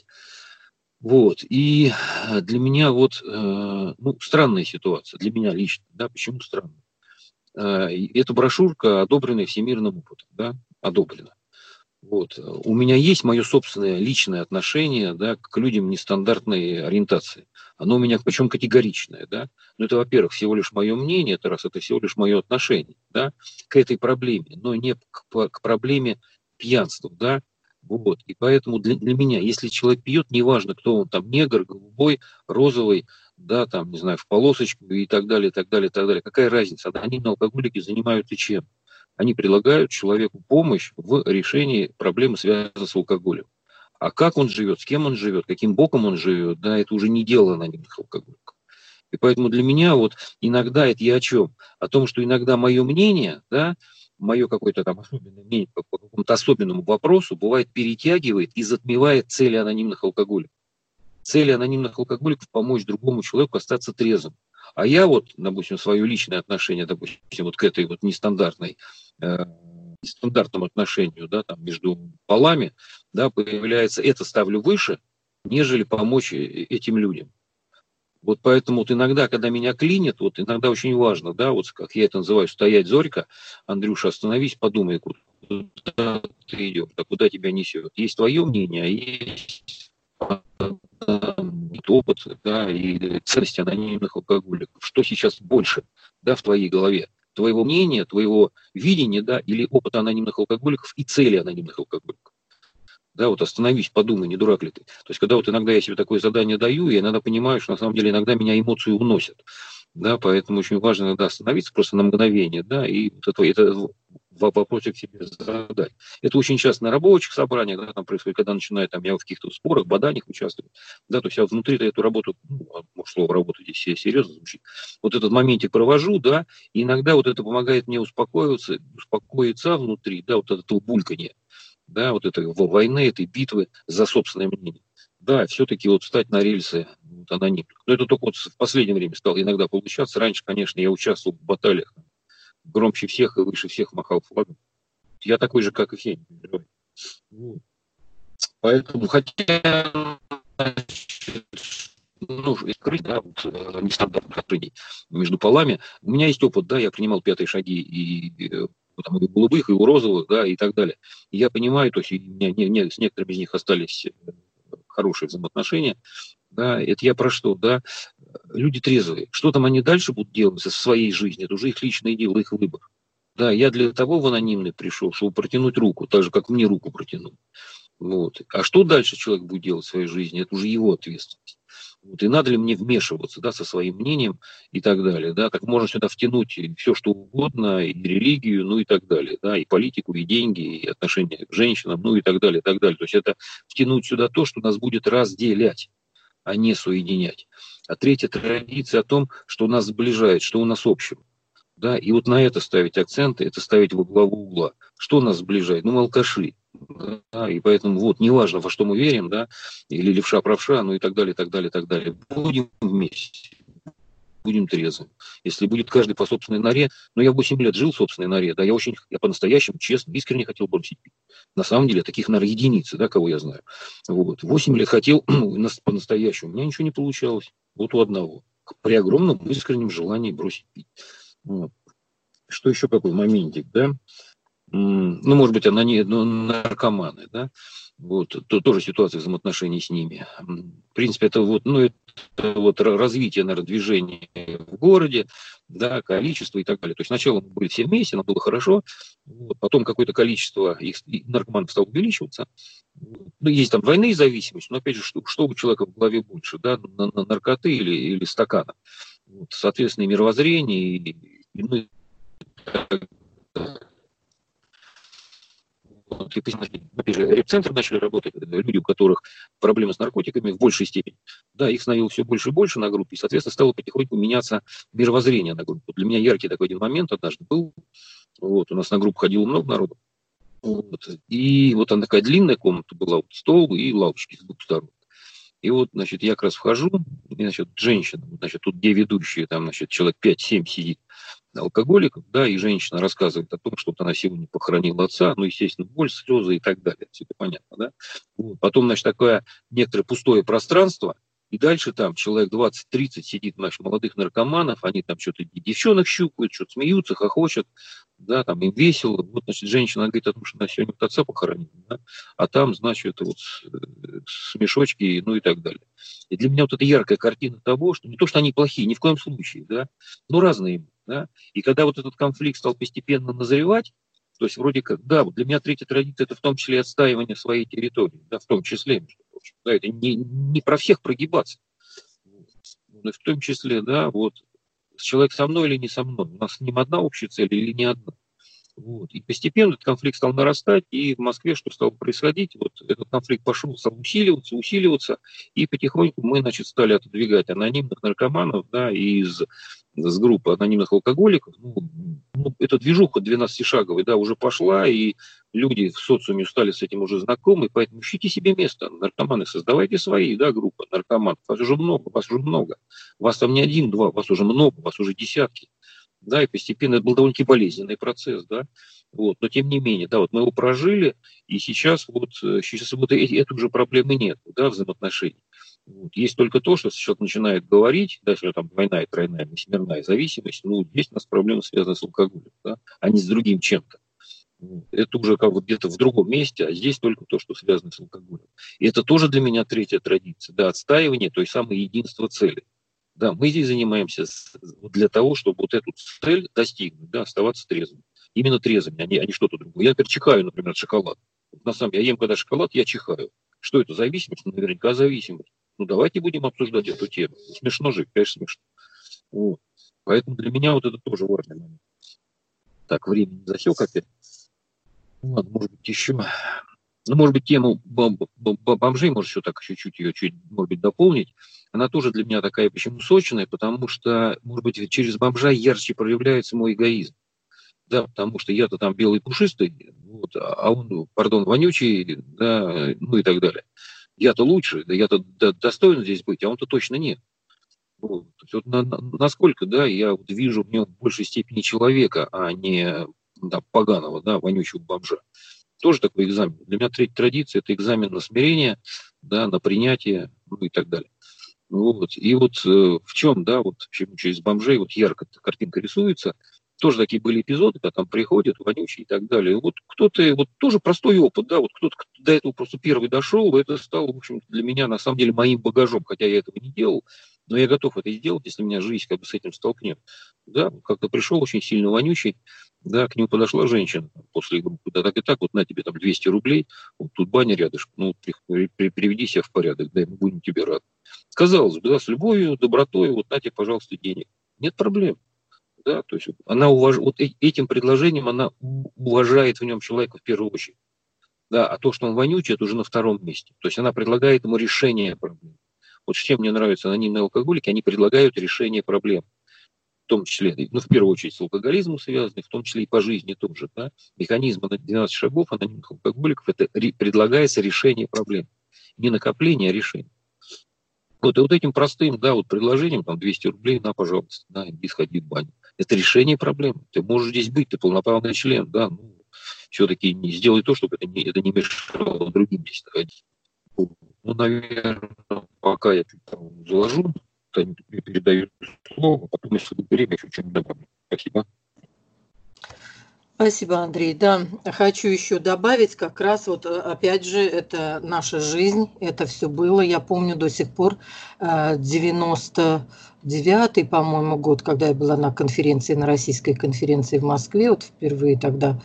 Вот, и для меня вот, э, ну, странная ситуация, для меня лично, да, почему странная? Э, эта брошюрка одобрена всемирным опытом, да, одобрена. Вот. У меня есть мое собственное личное отношение, да, к людям нестандартной ориентации. Оно у меня причем категоричное. Да? Но это, во-первых, всего лишь мое мнение, это раз, это всего лишь мое отношение, да, к этой проблеме, но не к, к проблеме пьянства. Да? Вот. И поэтому для, для меня, если человек пьет, неважно, кто он там, негр, голубой, розовый, да, там, не знаю, в полосочку и так далее, и так далее, и так далее, какая разница? Анонимные алкоголики занимаются чем? Они предлагают человеку помощь в решении проблемы, связанной с алкоголем. А как он живет, с кем он живет, каким боком он живет, да, это уже не дело анонимных алкоголиков. И поэтому для меня вот иногда это я о чем? О том, что иногда мое мнение, да, мое какое-то там особенное мнение по, по какому-то особенному вопросу бывает перетягивает и затмевает цели анонимных алкоголиков. Цели анонимных алкоголиков помочь другому человеку остаться трезвым. А я вот, допустим, свое личное отношение, допустим, вот к этой вот нестандартной, э, нестандартному отношению, да, там, между полами, да, появляется, это ставлю выше, нежели помочь этим людям. Вот поэтому вот иногда, когда меня клинит, вот иногда очень важно, да, вот как я это называю, стоять зорько, Андрюша, остановись, подумай, куда ты идешь, да, куда тебя несет. Есть твое мнение, а есть опыт, да, и ценности анонимных алкоголиков. Что сейчас больше, да, в твоей голове? Твоего мнения, твоего видения, да, или опыта анонимных алкоголиков и цели анонимных алкоголиков? Да, вот остановись, подумай, не дурак ли ты. То есть, когда вот иногда я себе такое задание даю, я иногда понимаю, что на самом деле иногда меня эмоции уносят. Да, поэтому очень важно иногда остановиться просто на мгновение, да, и вот это, это вопросик себе задать. Это очень часто на рабочих собраниях, да, там происходит, когда начинаю там, я в каких-то спорах, боданиях участвую, да, то есть я внутри эту работу, ну, может, слово работа здесь серьезно звучит, вот этот моментик провожу, да, и иногда вот это помогает мне успокоиться, успокоиться внутри, да, вот это бульканье, да, вот этой войны, этой битвы за собственное мнение. Да, все-таки вот встать на рельсы вот, анонимных. Но это только вот в последнее время стало иногда получаться. Раньше, конечно, я участвовал в баталиях. Громче всех и выше всех махал флагом. Я такой же, как и все. Вот. Поэтому, хотя, ну, скрыть, да, вот, нестандартных отношений между полами. У меня есть опыт, да, я принимал пятые шаги и там, и у голубых, и у розовых, да, и так далее. И я понимаю, то есть у меня не, не, с некоторыми из них остались хорошие взаимоотношения, да, это я про что, да, люди трезвые, что там они дальше будут делать со своей жизнью, это уже их личное дело, их выбор, Да, я для того в анонимный пришел, чтобы протянуть руку, так же, как мне руку протянул. Вот. А что дальше человек будет делать в своей жизни, это уже его ответственность. Вот. И надо ли мне вмешиваться, да, со своим мнением и так далее. Да? Так можно сюда втянуть все, что угодно, и религию, ну и так далее. Да? И политику, и деньги, и отношения к женщинам, ну и так далее, и так далее. То есть это втянуть сюда то, что нас будет разделять, а не соединять. А третья традиция о том, что нас сближает, что у нас общего. Да? И вот на это ставить акценты, это ставить во главу угла. Что нас сближает? Ну, алкаши. Да, и поэтому вот неважно, во что мы верим, да, или левша правша, ну и так далее, так далее, так далее. Будем вместе, будем трезвым. Если будет каждый по собственной норе, ну я восемь лет жил в собственной норе, да, я очень, я по-настоящему, честно, искренне хотел бросить пить. На самом деле, таких, наверное, единицы, да, кого я знаю. Вот. восемь лет хотел по-настоящему, у меня ничего не получалось. Вот у одного. При огромном искреннем желании бросить пить. Вот. Что еще какой моментик, да? Ну, может быть, она не ну, наркоманы, да, вот, то, тоже ситуация взаимоотношений с ними. В принципе, это вот, ну, это вот развитие, наверное, движения в городе, да, количество и так далее. То есть сначала мы были все вместе, нам было хорошо, вот, потом какое-то количество их, наркоманов стало увеличиваться. Ну, есть там двойные зависимости, но, опять же, что, что у человека в голове больше, да, на, на наркоты или, или стакана. Вот, соответственно, и мировоззрение, и, и, ну, и репцентры начали работать, люди, у которых проблемы с наркотиками в большей степени. Да, их становилось все больше и больше на группе, и, соответственно, стало потихоньку меняться мировоззрение на группу. Для меня яркий такой один момент однажды был. Вот, у нас на группу ходило много народу. Вот, и вот она такая длинная комната была, вот, стол и лавочки с двух сторон. И вот, значит, я как раз вхожу, и, значит, женщина, значит, тут где ведущие, там, значит, человек пять-семь сидит, алкоголиков, да, и женщина рассказывает о том, что вот она сегодня похоронила отца, ну, естественно, боль, слезы и так далее, все это понятно, да. Вот. Потом, значит, такое некоторое пустое пространство, и дальше там человек двадцать-тридцать сидит, значит, молодых наркоманов, они там что-то девчонок щупают, что-то смеются, хохочут, да, там им весело. Вот, значит, женщина говорит о том, что она сегодня вот отца похоронила, да, а там, значит, вот смешочки, ну и так далее. И для меня вот это яркая картина того, что не то, что они плохие, ни в коем случае, да, но разные. Да? И когда вот этот конфликт стал постепенно назревать, то есть вроде как, да, вот для меня третья традиция – это в том числе и отстаивание своей территории, да, в том числе, между прочим, да, это не, не про всех прогибаться, но в том числе, да, вот, человек со мной или не со мной, у нас с ним одна общая цель или не одна. Вот. И постепенно этот конфликт стал нарастать, и в Москве что стало происходить? Вот этот конфликт пошел, стал усиливаться, усиливаться, и потихоньку мы, значит, стали отодвигать анонимных наркоманов, да, из, из группы анонимных алкоголиков. Ну, ну, эта движуха двенадцатишаговая, да, уже пошла, и люди в социуме стали с этим уже знакомы, поэтому ищите себе место, наркоманы, создавайте свои, да, группы наркоманов. Вас уже много, вас уже много. Вас там не один-два, вас уже много, вас уже десятки. Да, и постепенно это был довольно-таки болезненный процесс, да, вот, но тем не менее, да, вот мы его прожили, и сейчас вот, сейчас вот этой уже проблемы нет, да, взаимоотношений. Вот. Есть только то, что человек начинает говорить, да, если там двойная, тройная, восьмерная зависимость, ну, здесь у нас проблемы связаны с алкоголем, да, а не с другим чем-то. Это уже как вот где-то в другом месте, а здесь только то, что связано с алкоголем. И это тоже для меня третья традиция, да, отстаивание той самой единства цели. Да, мы здесь занимаемся для того, чтобы вот эту цель достигнуть, да, оставаться трезвым. Именно трезвыми, а не, а не что-то другое. Я, например, чихаю, например, шоколад. На самом деле, я ем когда шоколад, я чихаю. Что это, зависимость? Ну, наверняка зависимость. Ну, давайте будем обсуждать эту тему. Смешно же, конечно, смешно. Вот. Поэтому для меня вот это тоже важный момент. Так, время засек опять. Ну, ладно, может быть, еще... Ну, может быть, тему бомжей, может, еще так чуть-чуть ее, чуть, может быть, дополнить. Она тоже для меня такая, почему сочная, потому что, может быть, через бомжа ярче проявляется мой эгоизм. Да, потому что я-то там белый пушистый, вот, а он, пардон, вонючий, да, ну и так далее. Я-то лучше, да, я-то достоин здесь быть, а он-то точно нет. Вот. То есть, вот на, на, насколько, да, я вот вижу в нем в большей степени человека, а не да, поганого, да, вонючего бомжа. Тоже такой экзамен. Для меня третья традиция – это экзамен на смирение, да, на принятие, ну и так далее. Вот. И вот э, в чем, да, вот почему через бомжей вот ярко картинка рисуется. Тоже такие были эпизоды, когда там приходят вонючие и так далее. Вот кто-то, вот тоже простой опыт, да, вот кто-то до этого просто первый дошел, это стало, в общем, для меня на самом деле моим багажом, хотя я этого не делал, но я готов это сделать, если меня жизнь как бы с этим столкнет. Да, как-то пришел очень сильно вонючий, Да, к нему подошла женщина после группы, да так и так, вот на тебе там двести рублей, вот тут баня рядышком, ну, при, при, приведи себя в порядок, да, мы будем тебе рады. Казалось бы, да, с любовью, добротой, вот на тебе, пожалуйста, денег. Нет проблем. Да, то есть она уваж... вот этим предложением она уважает в нем человека в первую очередь. Да, а то, что он вонючий, это уже на втором месте. То есть она предлагает ему решение проблем. Вот чем мне нравятся анонимные алкоголики, они предлагают решение проблем. В том числе, ну, в первую очередь, с алкоголизмом связанных, в том числе и по жизни тоже. Да? Механизм двенадцать шагов анонимных алкоголиков – это ре- предлагается решение проблем. Не накопление, а решение. Вот, и вот этим простым, да, вот предложением, там, двести рублей, на, пожалуйста, да, иди сходи в баню. Это решение проблемы. Ты можешь здесь быть, ты полноправный член, да, ну, все-таки не сделай то, чтобы это не, это не мешало другим здесь находиться. Ну, наверное, пока я там заложу, они мне передают слово, потом, если будет время, еще что-нибудь добавлю. Спасибо. Спасибо, Андрей. Да, хочу еще добавить, как раз вот опять же, это наша жизнь, это все было. Я помню до сих пор девяносто девятый, по-моему, год, когда я была на конференции, на российской конференции в Москве, вот впервые тогда,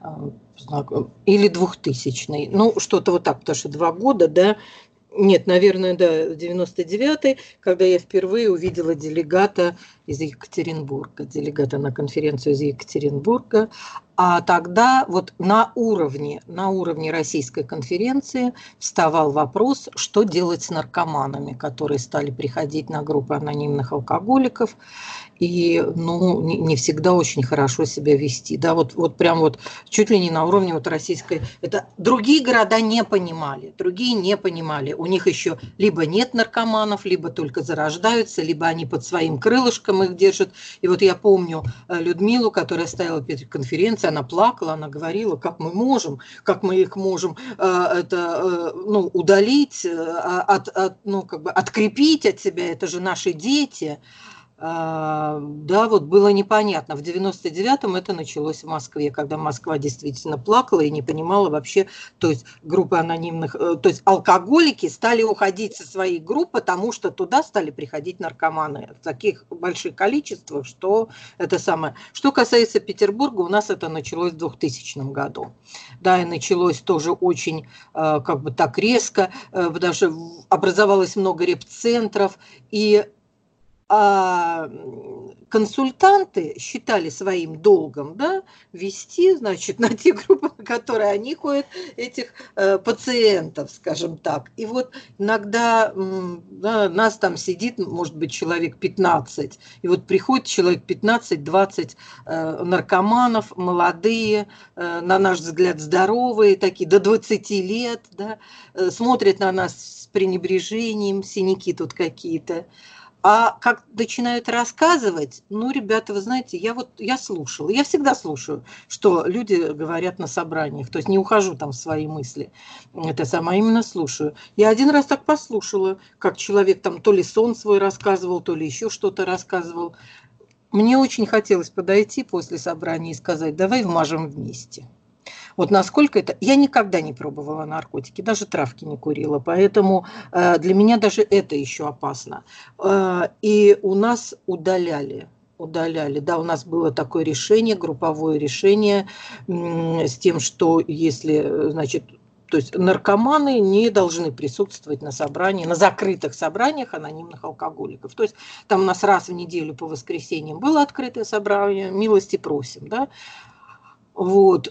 или двухтысячный, ну, что-то вот так, потому что два года, да, нет, наверное, да, девяносто девятый, когда я впервые увидела делегата из Екатеринбурга, делегата на конференцию из Екатеринбурга. А тогда вот на уровне, на уровне российской конференции вставал вопрос, что делать с наркоманами, которые стали приходить на группы анонимных алкоголиков и, ну, не, не всегда очень хорошо себя вести. Да, вот, вот прям вот чуть ли не на уровне вот российской. Это другие города не понимали, другие не понимали. У них еще либо нет наркоманов, либо только зарождаются, либо они под своим крылышком их держат. И вот я помню Людмилу, которая стояла перед конференцией, она плакала, она говорила, как мы можем, как мы их можем это, ну, удалить, от, от, ну, как бы открепить от себя, это же наши дети. Да, вот было непонятно. В девяносто девятом это началось в Москве, когда Москва действительно плакала и не понимала вообще, то есть группы анонимных, то есть алкоголики стали уходить со своей группы, потому что туда стали приходить наркоманы в таких больших количествах, что это самое. Что касается Петербурга, у нас это началось в двухтысячном году. Да, и началось тоже очень как бы так резко, потому что образовалось много репцентров, и а консультанты считали своим долгом, да, вести, значит, на те группы, на которые они ходят, этих э, пациентов, скажем так. И вот иногда да, нас там сидит, может быть, человек пятнадцать, и вот приходит человек пятнадцать-двадцать э, наркоманов, молодые, э, на наш взгляд, здоровые, такие, до двадцати лет, да, э, смотрят на нас с пренебрежением, синяки тут какие-то. А как начинают рассказывать, ну, ребята, вы знаете, я вот, я слушала, я всегда слушаю, что люди говорят на собраниях, то есть не ухожу там в свои мысли, это сама именно слушаю. Я один раз так послушала, как человек там то ли сон свой рассказывал, то ли еще что-то рассказывал. Мне очень хотелось подойти после собрания и сказать, давай вмажем вместе. Вот насколько это... Я никогда не пробовала наркотики, даже травки не курила, поэтому э, для меня даже это еще опасно. Э, и у нас удаляли, удаляли, да, у нас было такое решение, групповое решение э, с тем, что если, значит, то есть наркоманы не должны присутствовать на собрании, на закрытых собраниях анонимных алкоголиков. То есть там у нас раз в неделю по воскресеньям было открытое собрание, милости просим, да. Вот,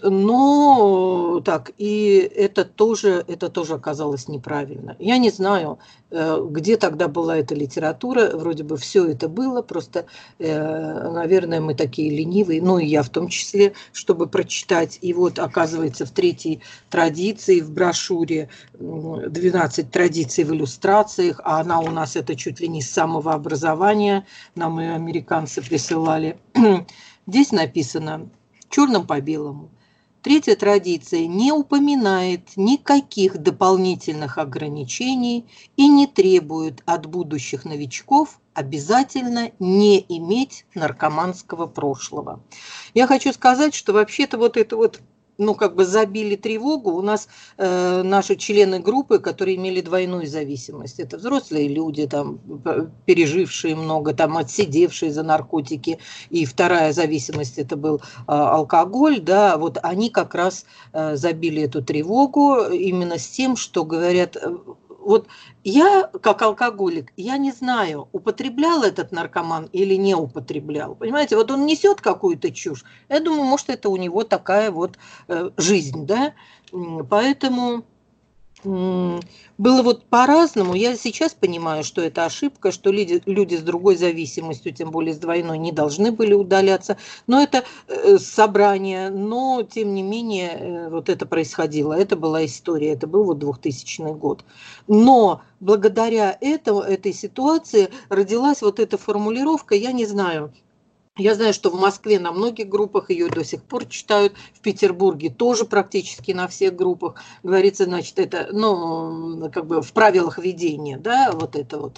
но так, и это тоже, это тоже оказалось неправильно. Я не знаю, где тогда была эта литература, вроде бы все это было, просто, наверное, мы такие ленивые, ну и я в том числе, чтобы прочитать. И вот, оказывается, в третьей традиции, в брошюре двенадцать традиций в иллюстрациях, а она у нас это чуть ли не с самого образования, нам и американцы присылали. Здесь написано черным по белому. Третья традиция не упоминает никаких дополнительных ограничений и не требует от будущих новичков обязательно не иметь наркоманского прошлого. Я хочу сказать, что вообще-то вот это вот ну, как бы забили тревогу. У нас э, наши члены группы, которые имели двойную зависимость, это взрослые люди, там, пережившие много, там, отсидевшие за наркотики, и вторая зависимость это был э, алкоголь, да, вот они как раз э, забили эту тревогу именно с тем, что говорят, вот я, как алкоголик, я не знаю, употреблял этот наркоман или не употреблял. Понимаете, вот он несет какую-то чушь. Я думаю, может, это у него такая вот э, жизнь, да. Поэтому м, было вот по-разному. Я сейчас понимаю, что это ошибка, что люди, люди с другой зависимостью, тем более с двойной, не должны были удаляться. Но это э, собрание, но тем не менее э, вот это происходило. Это была история, это был вот двухтысячный год. Но благодаря этому, этой ситуации родилась вот эта формулировка, я не знаю, я знаю, что в Москве на многих группах ее до сих пор читают, в Петербурге тоже практически на всех группах. Говорится, значит, это, ну, как бы в правилах ведения, да, вот это вот,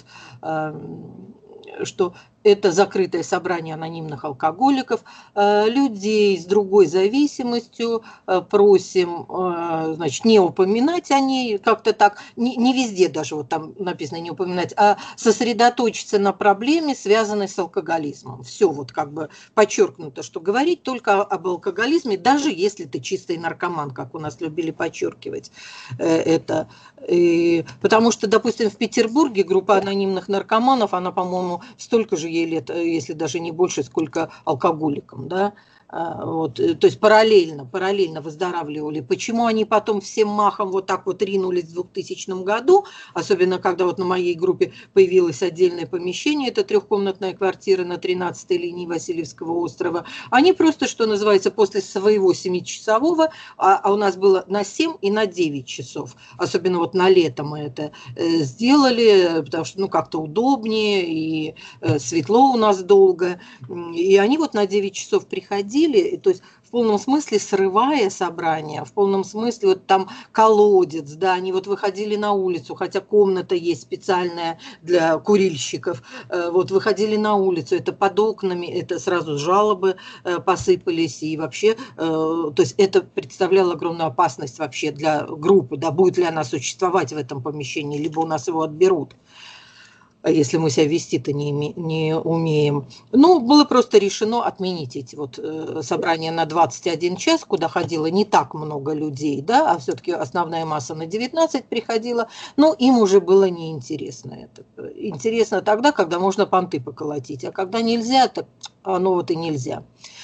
что это закрытое собрание анонимных алкоголиков, людей с другой зависимостью, просим, значит, не упоминать о ней, как-то так, не, не везде даже вот там написано не упоминать, а сосредоточиться на проблеме, связанной с алкоголизмом. Все вот как бы подчеркнуто, что говорить только об алкоголизме, даже если ты чистый наркоман, как у нас любили подчеркивать это. И, потому что, допустим, в Петербурге группа анонимных наркоманов, она, по-моему, столько же ей лет, если даже не больше, сколько алкоголикам, да. Вот, то есть параллельно, параллельно выздоравливали. Почему они потом всем махом вот так вот ринулись в двухтысячном году, особенно когда вот на моей группе появилось отдельное помещение, это трехкомнатная квартира на тринадцатой линии Васильевского острова, они просто, что называется, после своего семичасового, а, а у нас было на семь и на девять часов, особенно вот на лето мы это э, сделали, потому что ну как-то удобнее и э, светло у нас долго, и они вот на девять часов приходили, то есть в полном смысле срывая собрание, в полном смысле вот там колодец, да, они вот выходили на улицу, хотя комната есть специальная для курильщиков, вот выходили на улицу, это под окнами, это сразу жалобы посыпались и вообще, то есть это представляло огромную опасность вообще для группы, да, будет ли она существовать в этом помещении, либо у нас его отберут, если мы себя вести-то не, не умеем. Ну, было просто решено отменить эти вот э, собрания на двадцать один час, куда ходило не так много людей, да, а все-таки основная масса на девятнадцать приходила, но им уже было неинтересно это. Интересно тогда, когда можно понты поколотить, а когда нельзя, так оно вот и нельзя.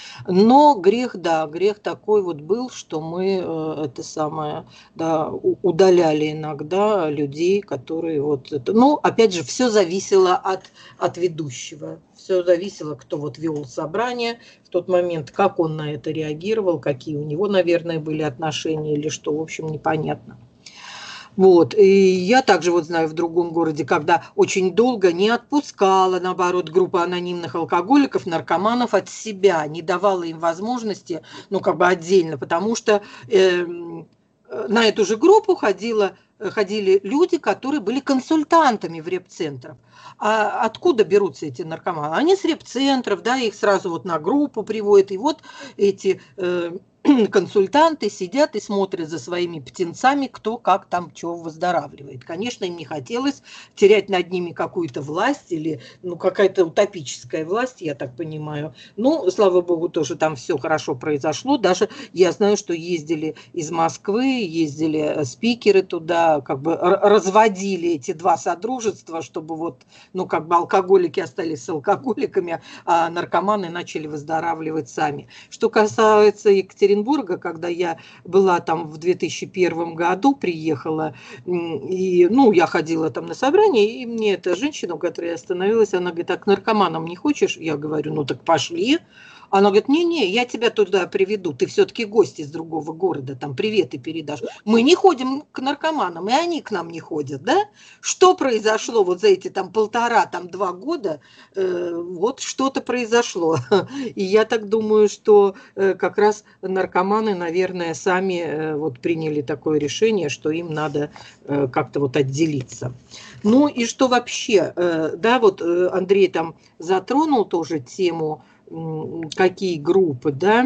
Но грех, да, грех такой вот был, что мы э, это самое, да, удаляли иногда людей, которые вот это, ну, опять же, все зависело от, от ведущего, все зависело, кто вот вел собрание в тот момент, как он на это реагировал, какие у него, наверное, были отношения или что, в общем, непонятно. Вот. И я также вот знаю в другом городе, когда очень долго не отпускала, наоборот, группа анонимных алкоголиков, наркоманов от себя, не давала им возможности, ну, как бы отдельно, потому что э, на эту же группу ходила, ходили люди, которые были консультантами в репцентрах. А откуда берутся эти наркоманы? Они с репцентров, да, их сразу вот на группу приводят, и вот эти... Э, консультанты сидят и смотрят за своими птенцами, кто как там что выздоравливает. Конечно, им не хотелось терять над ними какую-то власть или ну, какая-то утопическая власть, я так понимаю. Ну, слава богу, тоже там все хорошо произошло. Даже я знаю, что ездили из Москвы, ездили спикеры туда, как бы разводили эти два содружества, чтобы вот, ну, как бы алкоголики остались с алкоголиками, а наркоманы начали выздоравливать сами. Что касается Екатерины Екатеринбурга, когда я была там в две тысячи первом году, приехала, и, ну, я ходила там на собрание, и мне эта женщина, у которой я остановилась, она говорит, а к наркоманам не хочешь? Я говорю, ну, так пошли. Она говорит, не-не, я тебя туда приведу, ты все-таки гость из другого города, там приветы передашь. Мы не ходим к наркоманам, и они к нам не ходят, да? Что произошло вот за эти там полтора, там два года, э, вот что-то произошло. И я так думаю, что э, как раз наркоманы, наверное, сами э, вот приняли такое решение, что им надо э, как-то вот отделиться. Ну и что вообще, э, да, вот э, Андрей там затронул тоже тему, какие группы, да,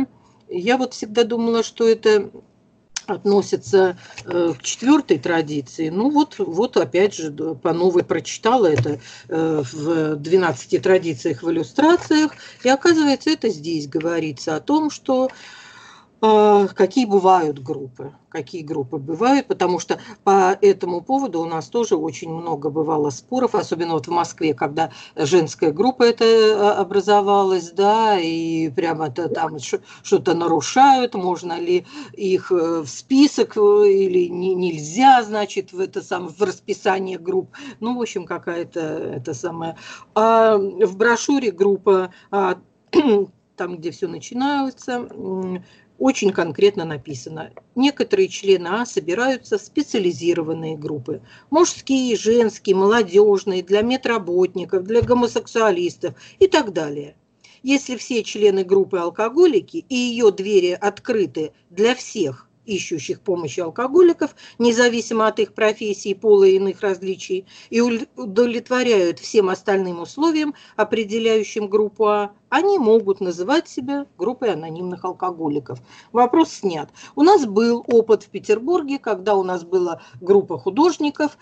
Я вот всегда думала, что это относится э, к четвертой традиции. Ну вот, вот опять же по новой прочитала это э, в двенадцати традициях в иллюстрациях, и оказывается это здесь говорится о том, что э, какие бывают группы, какие группы бывают, потому что по этому поводу у нас тоже очень много бывало споров, особенно вот в Москве, когда женская группа это образовалась, да, и прямо -то там что-то нарушают, можно ли их в список или не, нельзя, значит, в это самое, в расписание групп. Ну, в общем, какая-то это самое. А в брошюре группа, а, там, где все начинается, очень конкретно написано. Некоторые члены А собираются в специализированные группы. Мужские, женские, молодежные, для медработников, для гомосексуалистов и так далее. Если все члены группы алкоголики и ее двери открыты для всех ищущих помощи алкоголиков, независимо от их профессии, пола и иных различий, и удовлетворяют всем остальным условиям, определяющим группу А, они могут называть себя группой анонимных алкоголиков. Вопрос снят. У нас был опыт в Петербурге, когда у нас была группа художников,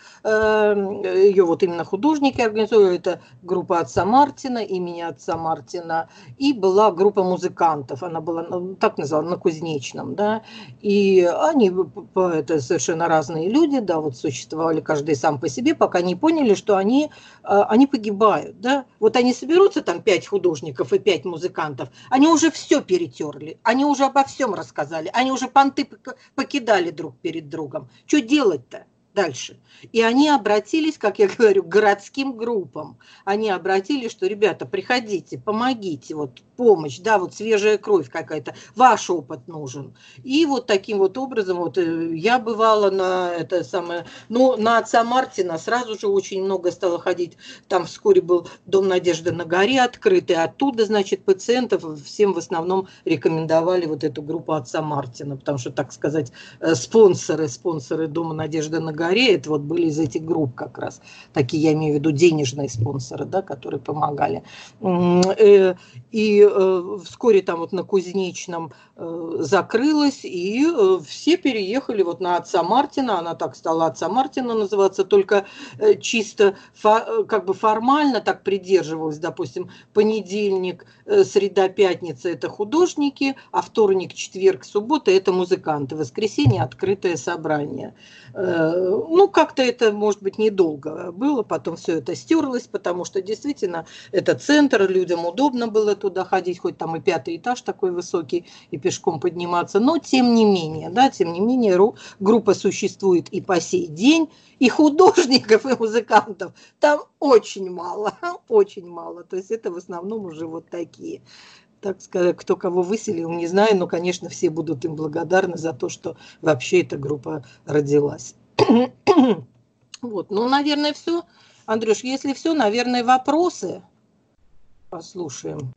ее вот именно художники организовывали, это группа отца Мартина, имени отца Мартина, и была группа музыкантов, она была так называлась, на Кузнечном, да, и они, это совершенно разные люди, да, вот существовали каждый сам по себе, пока не поняли, что они, они погибают, да. Вот они соберутся, там, пять художников и пять музыкантов, они уже все перетерли, они уже обо всем рассказали, они уже понты покидали друг перед другом. Что делать-то дальше? И они обратились, как я говорю, к городским группам. Они обратились, что, ребята, приходите, помогите, вот помощь, да, вот свежая кровь какая-то, ваш опыт нужен. И вот таким вот образом, вот я бывала на это самое, ну, на отца Мартина сразу же очень много стало ходить, там вскоре был Дом Надежды на горе открытый, оттуда, значит, пациентов всем в основном рекомендовали вот эту группу отца Мартина, потому что, так сказать, спонсоры, спонсоры Дома Надежды на горе, это вот были из этих групп как раз, такие, я имею в виду, денежные спонсоры, да, которые помогали. И вскоре там вот на Кузнечном закрылось, и все переехали вот на отца Мартина, она так стала отца Мартина называться, только чисто как бы формально так придерживалась, допустим, понедельник, среда, пятница – это художники, а вторник, четверг, суббота – это музыканты, воскресенье – открытое собрание. Ну, как-то это, может быть, недолго было, потом все это стерлось, потому что действительно это центр, людям удобно было туда ходить, хоть там и пятый этаж такой высокий, и пешком подниматься, но тем не менее, да, тем не менее, группа существует и по сей день, и художников, и музыкантов там очень мало, очень мало, то есть это в основном уже вот такие. Так сказать, кто кого выселил, не знаю, но, конечно, все будут им благодарны за то, что вообще эта группа родилась. Вот, ну, наверное, все. Андрюш, если все, наверное, вопросы послушаем.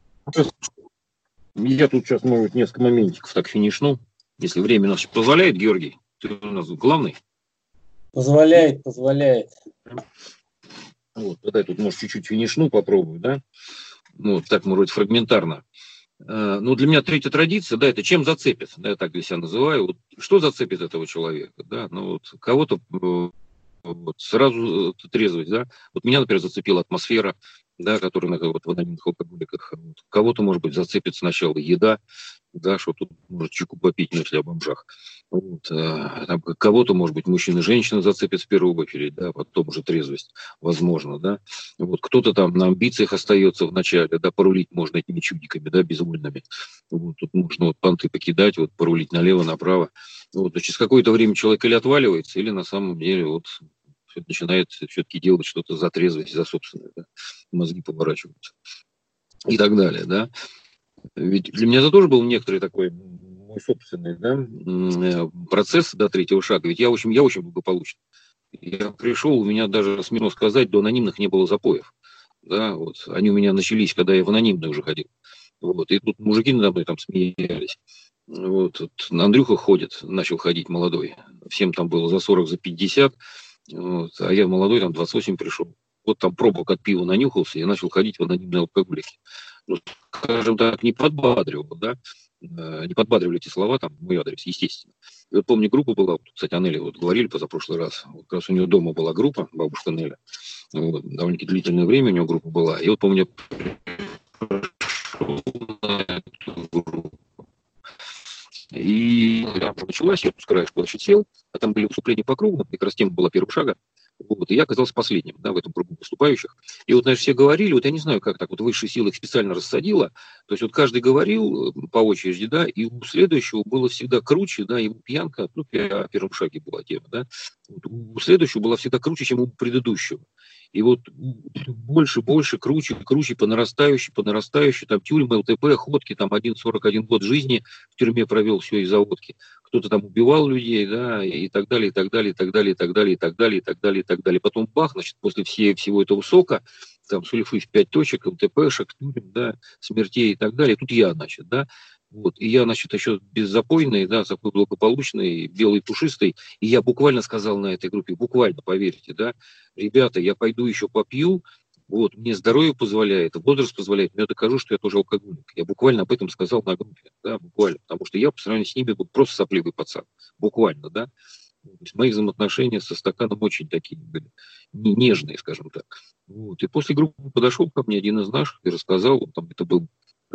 Я тут сейчас, может, несколько моментиков так финишну, если время нас позволяет, Георгий, ты у нас главный. Позволяет, позволяет. Вот, тогда я тут, может, чуть-чуть финишну попробую, да? Ну, вот так, может, фрагментарно. Ну, для меня третья традиция, да, это чем зацепит, да, я так для себя называю, вот, что зацепит этого человека, да, ну, вот, кого-то вот, сразу трезвость, да, вот меня, например, зацепила атмосфера, да, которая вот, в анонимных алкоголиках, вот, кого-то, может быть, зацепит сначала еда, да, что тут может чайку попить, ну, если о бомжах. Вот, а, кого-то, может быть, мужчина и женщина зацепит в первую очередь, да, потом уже трезвость, возможно, да. Вот, кто-то там на амбициях остается вначале, да, порулить можно этими чудиками, да, безвольными. Вот, тут можно вот понты покидать, вот, порулить налево, направо. Вот, то через какое-то время человек или отваливается, или на самом деле вот начинает все-таки делать что-то за трезвость, за собственное, да, мозги поворачиваются и так далее, да. Ведь для меня это тоже был некоторый такой мой собственный, да, процесс до третьего шага. Ведь я очень, я очень благополучен. Я пришел, у меня даже, смешно сказать, до анонимных не было запоев. Да, вот. Они у меня начались, когда я в анонимный уже ходил. Вот. И тут мужики надо мной там смеялись. Вот. Вот. Андрюха ходит, начал ходить молодой. Всем там было за сорок, за пятьдесят. Вот. А я молодой, там двадцать восемь пришел. Вот там пробок от пива нанюхался и начал ходить в анонимные алкоголики. Ну, скажем так, не подбадривал, да. не подбадривали эти слова, там, мой адрес, естественно. И вот помню, группа была, кстати, о Неле вот говорили позапрошлый раз, вот как раз у нее дома была группа, бабушка Неля, вот, довольно-таки длительное время у нее группа была, и вот помню, и там началась, я с краешку сел, а там были выступления по кругу, как раз тема была первого шага, вот, и я оказался последним, да, в этом кругу выступающих. И вот, знаешь, все говорили, вот я не знаю, как так, вот высшая сила их специально рассадила, то есть вот каждый говорил по очереди, да, и у следующего было всегда круче, да, ему пьянка, ну, о первом шаге была тема, да, вот, у следующего была всегда круче, чем у предыдущего. И вот больше, больше, круче, круче, по нарастающей, по нарастающей, там тюрьмы, ЛТП, ходки, там один сорок один год жизни в тюрьме провел, все из-за водки. Кто-то там убивал людей, да, и так далее, и так далее, и так далее, и так далее, и так далее, и так далее, и так далее. Потом бах, значит, после всей, всего этого сока, там сульфы в пять точек, ЛТПшек, тюрем, да, смертей и так далее. Тут я, значит, да. Вот. И я, значит, еще беззапойный, да, такой благополучный, белый, пушистый. И я буквально сказал на этой группе, буквально, поверьте, да, ребята, я пойду еще попью, вот, мне здоровье позволяет, возраст позволяет, но я докажу, что я тоже алкоголик. Я буквально об этом сказал на группе, да, буквально, потому что я по сравнению с ними был просто сопливый пацан, буквально, да. То есть мои взаимоотношения со стаканом очень такие были, нежные, скажем так. Вот. И после группы подошел ко мне один из наших и рассказал, он там, это был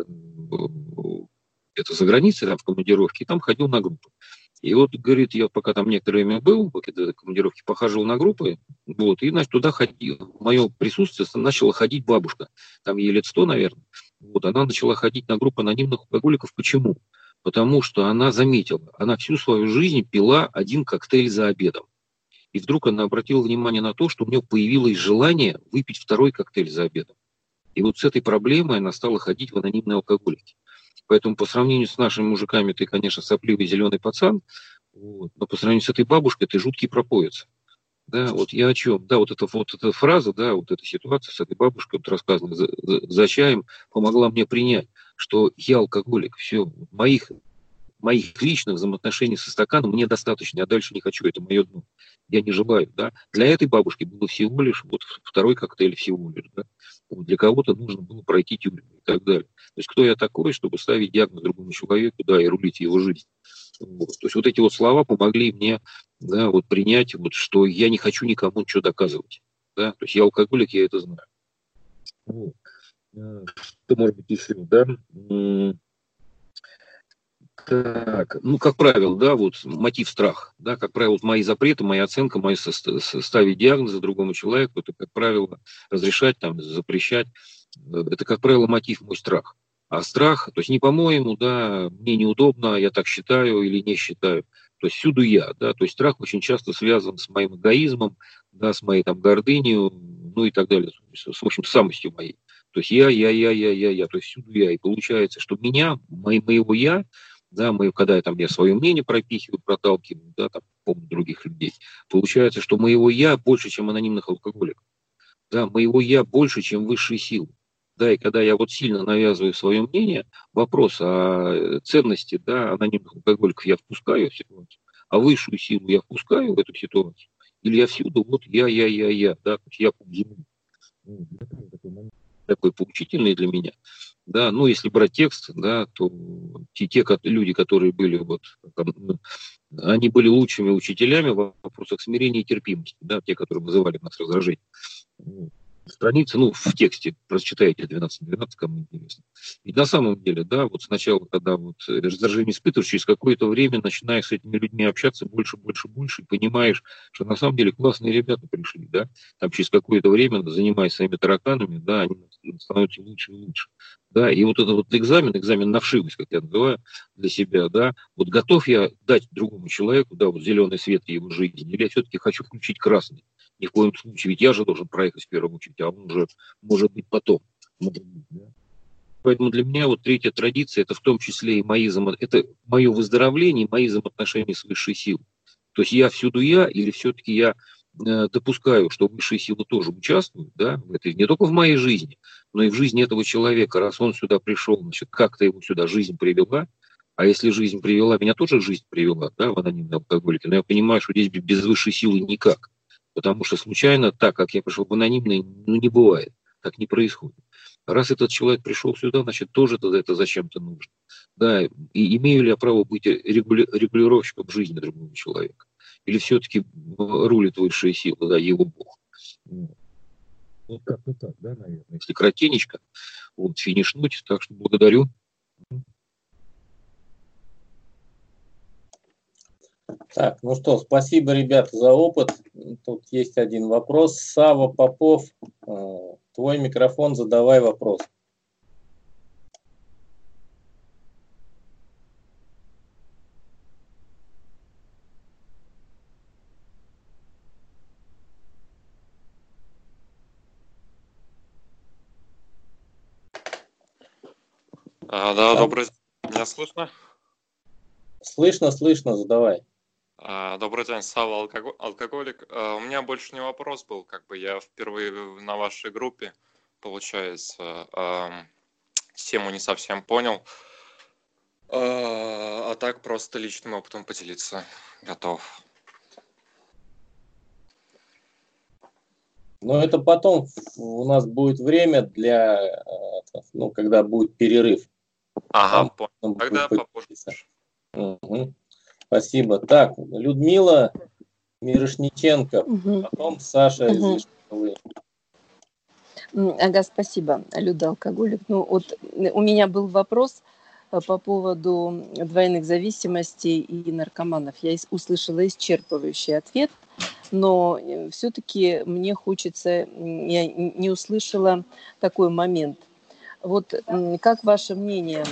это за границей, там, в командировке, и там ходил на группу. И вот, говорит, я пока там некоторое время был, в этой командировке, похаживал на группы, вот, и, значит, туда ходил, в мое присутствие начала ходить бабушка, там ей лет сто, наверное, вот, она начала ходить на группу анонимных алкоголиков. Почему? Потому что она заметила, она всю свою жизнь пила один коктейль за обедом. И вдруг она обратила внимание на то, что у нее появилось желание выпить второй коктейль за обедом. И вот с этой проблемой она стала ходить в анонимные алкоголики. Поэтому по сравнению с нашими мужиками ты, конечно, сопливый зеленый пацан, вот, но по сравнению с этой бабушкой ты жуткий пропоец. Да, вот я о чем? Да, вот эта, вот эта фраза, да, вот эта ситуация с этой бабушкой, вот рассказанная за, за, за чаем, помогла мне принять, что я алкоголик, все, моих, моих личных взаимоотношений со стаканом мне достаточно, я дальше не хочу, это мое дно. Я не желаю, да. Для этой бабушки было всего лишь вот второй коктейль всего лишь, да. Вот для кого-то нужно было пройти тюрьму и так далее. То есть кто я такой, чтобы ставить диагноз другому человеку, да, и рулить его жизнь. Вот. То есть вот эти вот слова помогли мне, да, вот принять, вот, что я не хочу никому ничего доказывать. Да? То есть я алкоголик, я это знаю. Вот. Что может быть еще, да? Так, ну, как правило, да, вот мотив страх, да, как правило, вот мои запреты, моя оценка, мои ставить диагнозы другому человеку, это, как правило, разрешать, там, запрещать, это, как правило, мотив мой страх. А страх, то есть не по-моему, да, мне неудобно, я так считаю или не считаю, то есть всюду я, да, то есть страх очень часто связан с моим эгоизмом, да, с моей там гордыней, ну и так далее, с, в общем, самостью моей. То есть я, я, я, я, я, я, то есть всюду я. И получается, что меня, моего я, да, мы, когда я там я свое мнение пропихиваю, проталкиваю, да, там, помню других людей, получается, что моего я больше, чем анонимных алкоголиков. Да, моего я больше, чем высшие силы. Да, и когда я вот сильно навязываю свое мнение, вопрос о ценности, да, анонимных алкоголиков я впускаю в ситуацию, а высшую силу я впускаю в эту ситуацию, или я всюду, вот я, я, я, я, да, то есть я по земле. Такой поучительный для меня. Да, ну, если брать текст, да, то те, те люди, которые были, вот, там, они были лучшими учителями в вопросах смирения и терпимости, да, те, которые вызывали в нас раздражение. Страницы, ну, в тексте, прочитайте двенадцать двенадцать, кому интересно. И на самом деле, да, вот сначала, когда вот раздражение испытываешь, через какое-то время начинаешь с этими людьми общаться больше, больше, больше, и понимаешь, что на самом деле классные ребята пришли, да, там через какое-то время, занимаясь своими тараканами, да, они становятся лучше и лучше. Да, и вот этот вот экзамен, экзамен на вшивость, как я называю для себя, да, вот готов я дать другому человеку, да, вот зеленый свет в его жизни, или я все-таки хочу включить красный. Ни в коем случае, ведь я же должен проехать в первую очередь, а он уже может быть потом. Может быть, да? Поэтому для меня вот третья традиция, это в том числе и мои взаимо... это мое выздоровление, мои взаимоотношения с высшей силой. То есть я всюду я, или все-таки я э, допускаю, что высшие силы тоже участвуют, да, в этой, не только в моей жизни, но и в жизни этого человека. Раз он сюда пришел, значит, как-то его сюда жизнь привела. А если жизнь привела, меня тоже жизнь привела, да, в анонимные алкоголики. Но я понимаю, что здесь без высшей силы никак. Потому что случайно, так как я пришел в анонимный, ну, не бывает, так не происходит. Раз этот человек пришел сюда, значит, тоже тогда это зачем-то нужно. Да, и имею ли я право быть регули- регулировщиком жизни другого человека? Или все-таки рулит высшая сила, да, его Бог? Вот как-то так, да, наверное. Если кратенечко, вот, финишнуть. Так что благодарю. Так, ну что, спасибо, ребята, за опыт. Тут есть один вопрос. Сава Попов, твой микрофон, задавай вопрос. А, да, добрый день. Меня слышно? Слышно, слышно, задавай. А, добрый день, Сава алкоголь, алкоголик. А, у меня больше не вопрос был, как бы я впервые на вашей группе, получается, а, тему не совсем понял. А, а так просто личным опытом поделиться готов. Но это потом у нас будет время для, ну, когда будет перерыв. Ага, понял. Тогда попозже. Угу. Спасибо. Так, Людмила Мирошниченко, угу. Потом Саша угу. из Ишковы. Ага, спасибо, Люда Алкоголик. Ну, вот у меня был вопрос по поводу двойных зависимостей и наркоманов. Я услышала исчерпывающий ответ, но все-таки мне хочется, я не услышала такой момент. Вот как ваше мнение,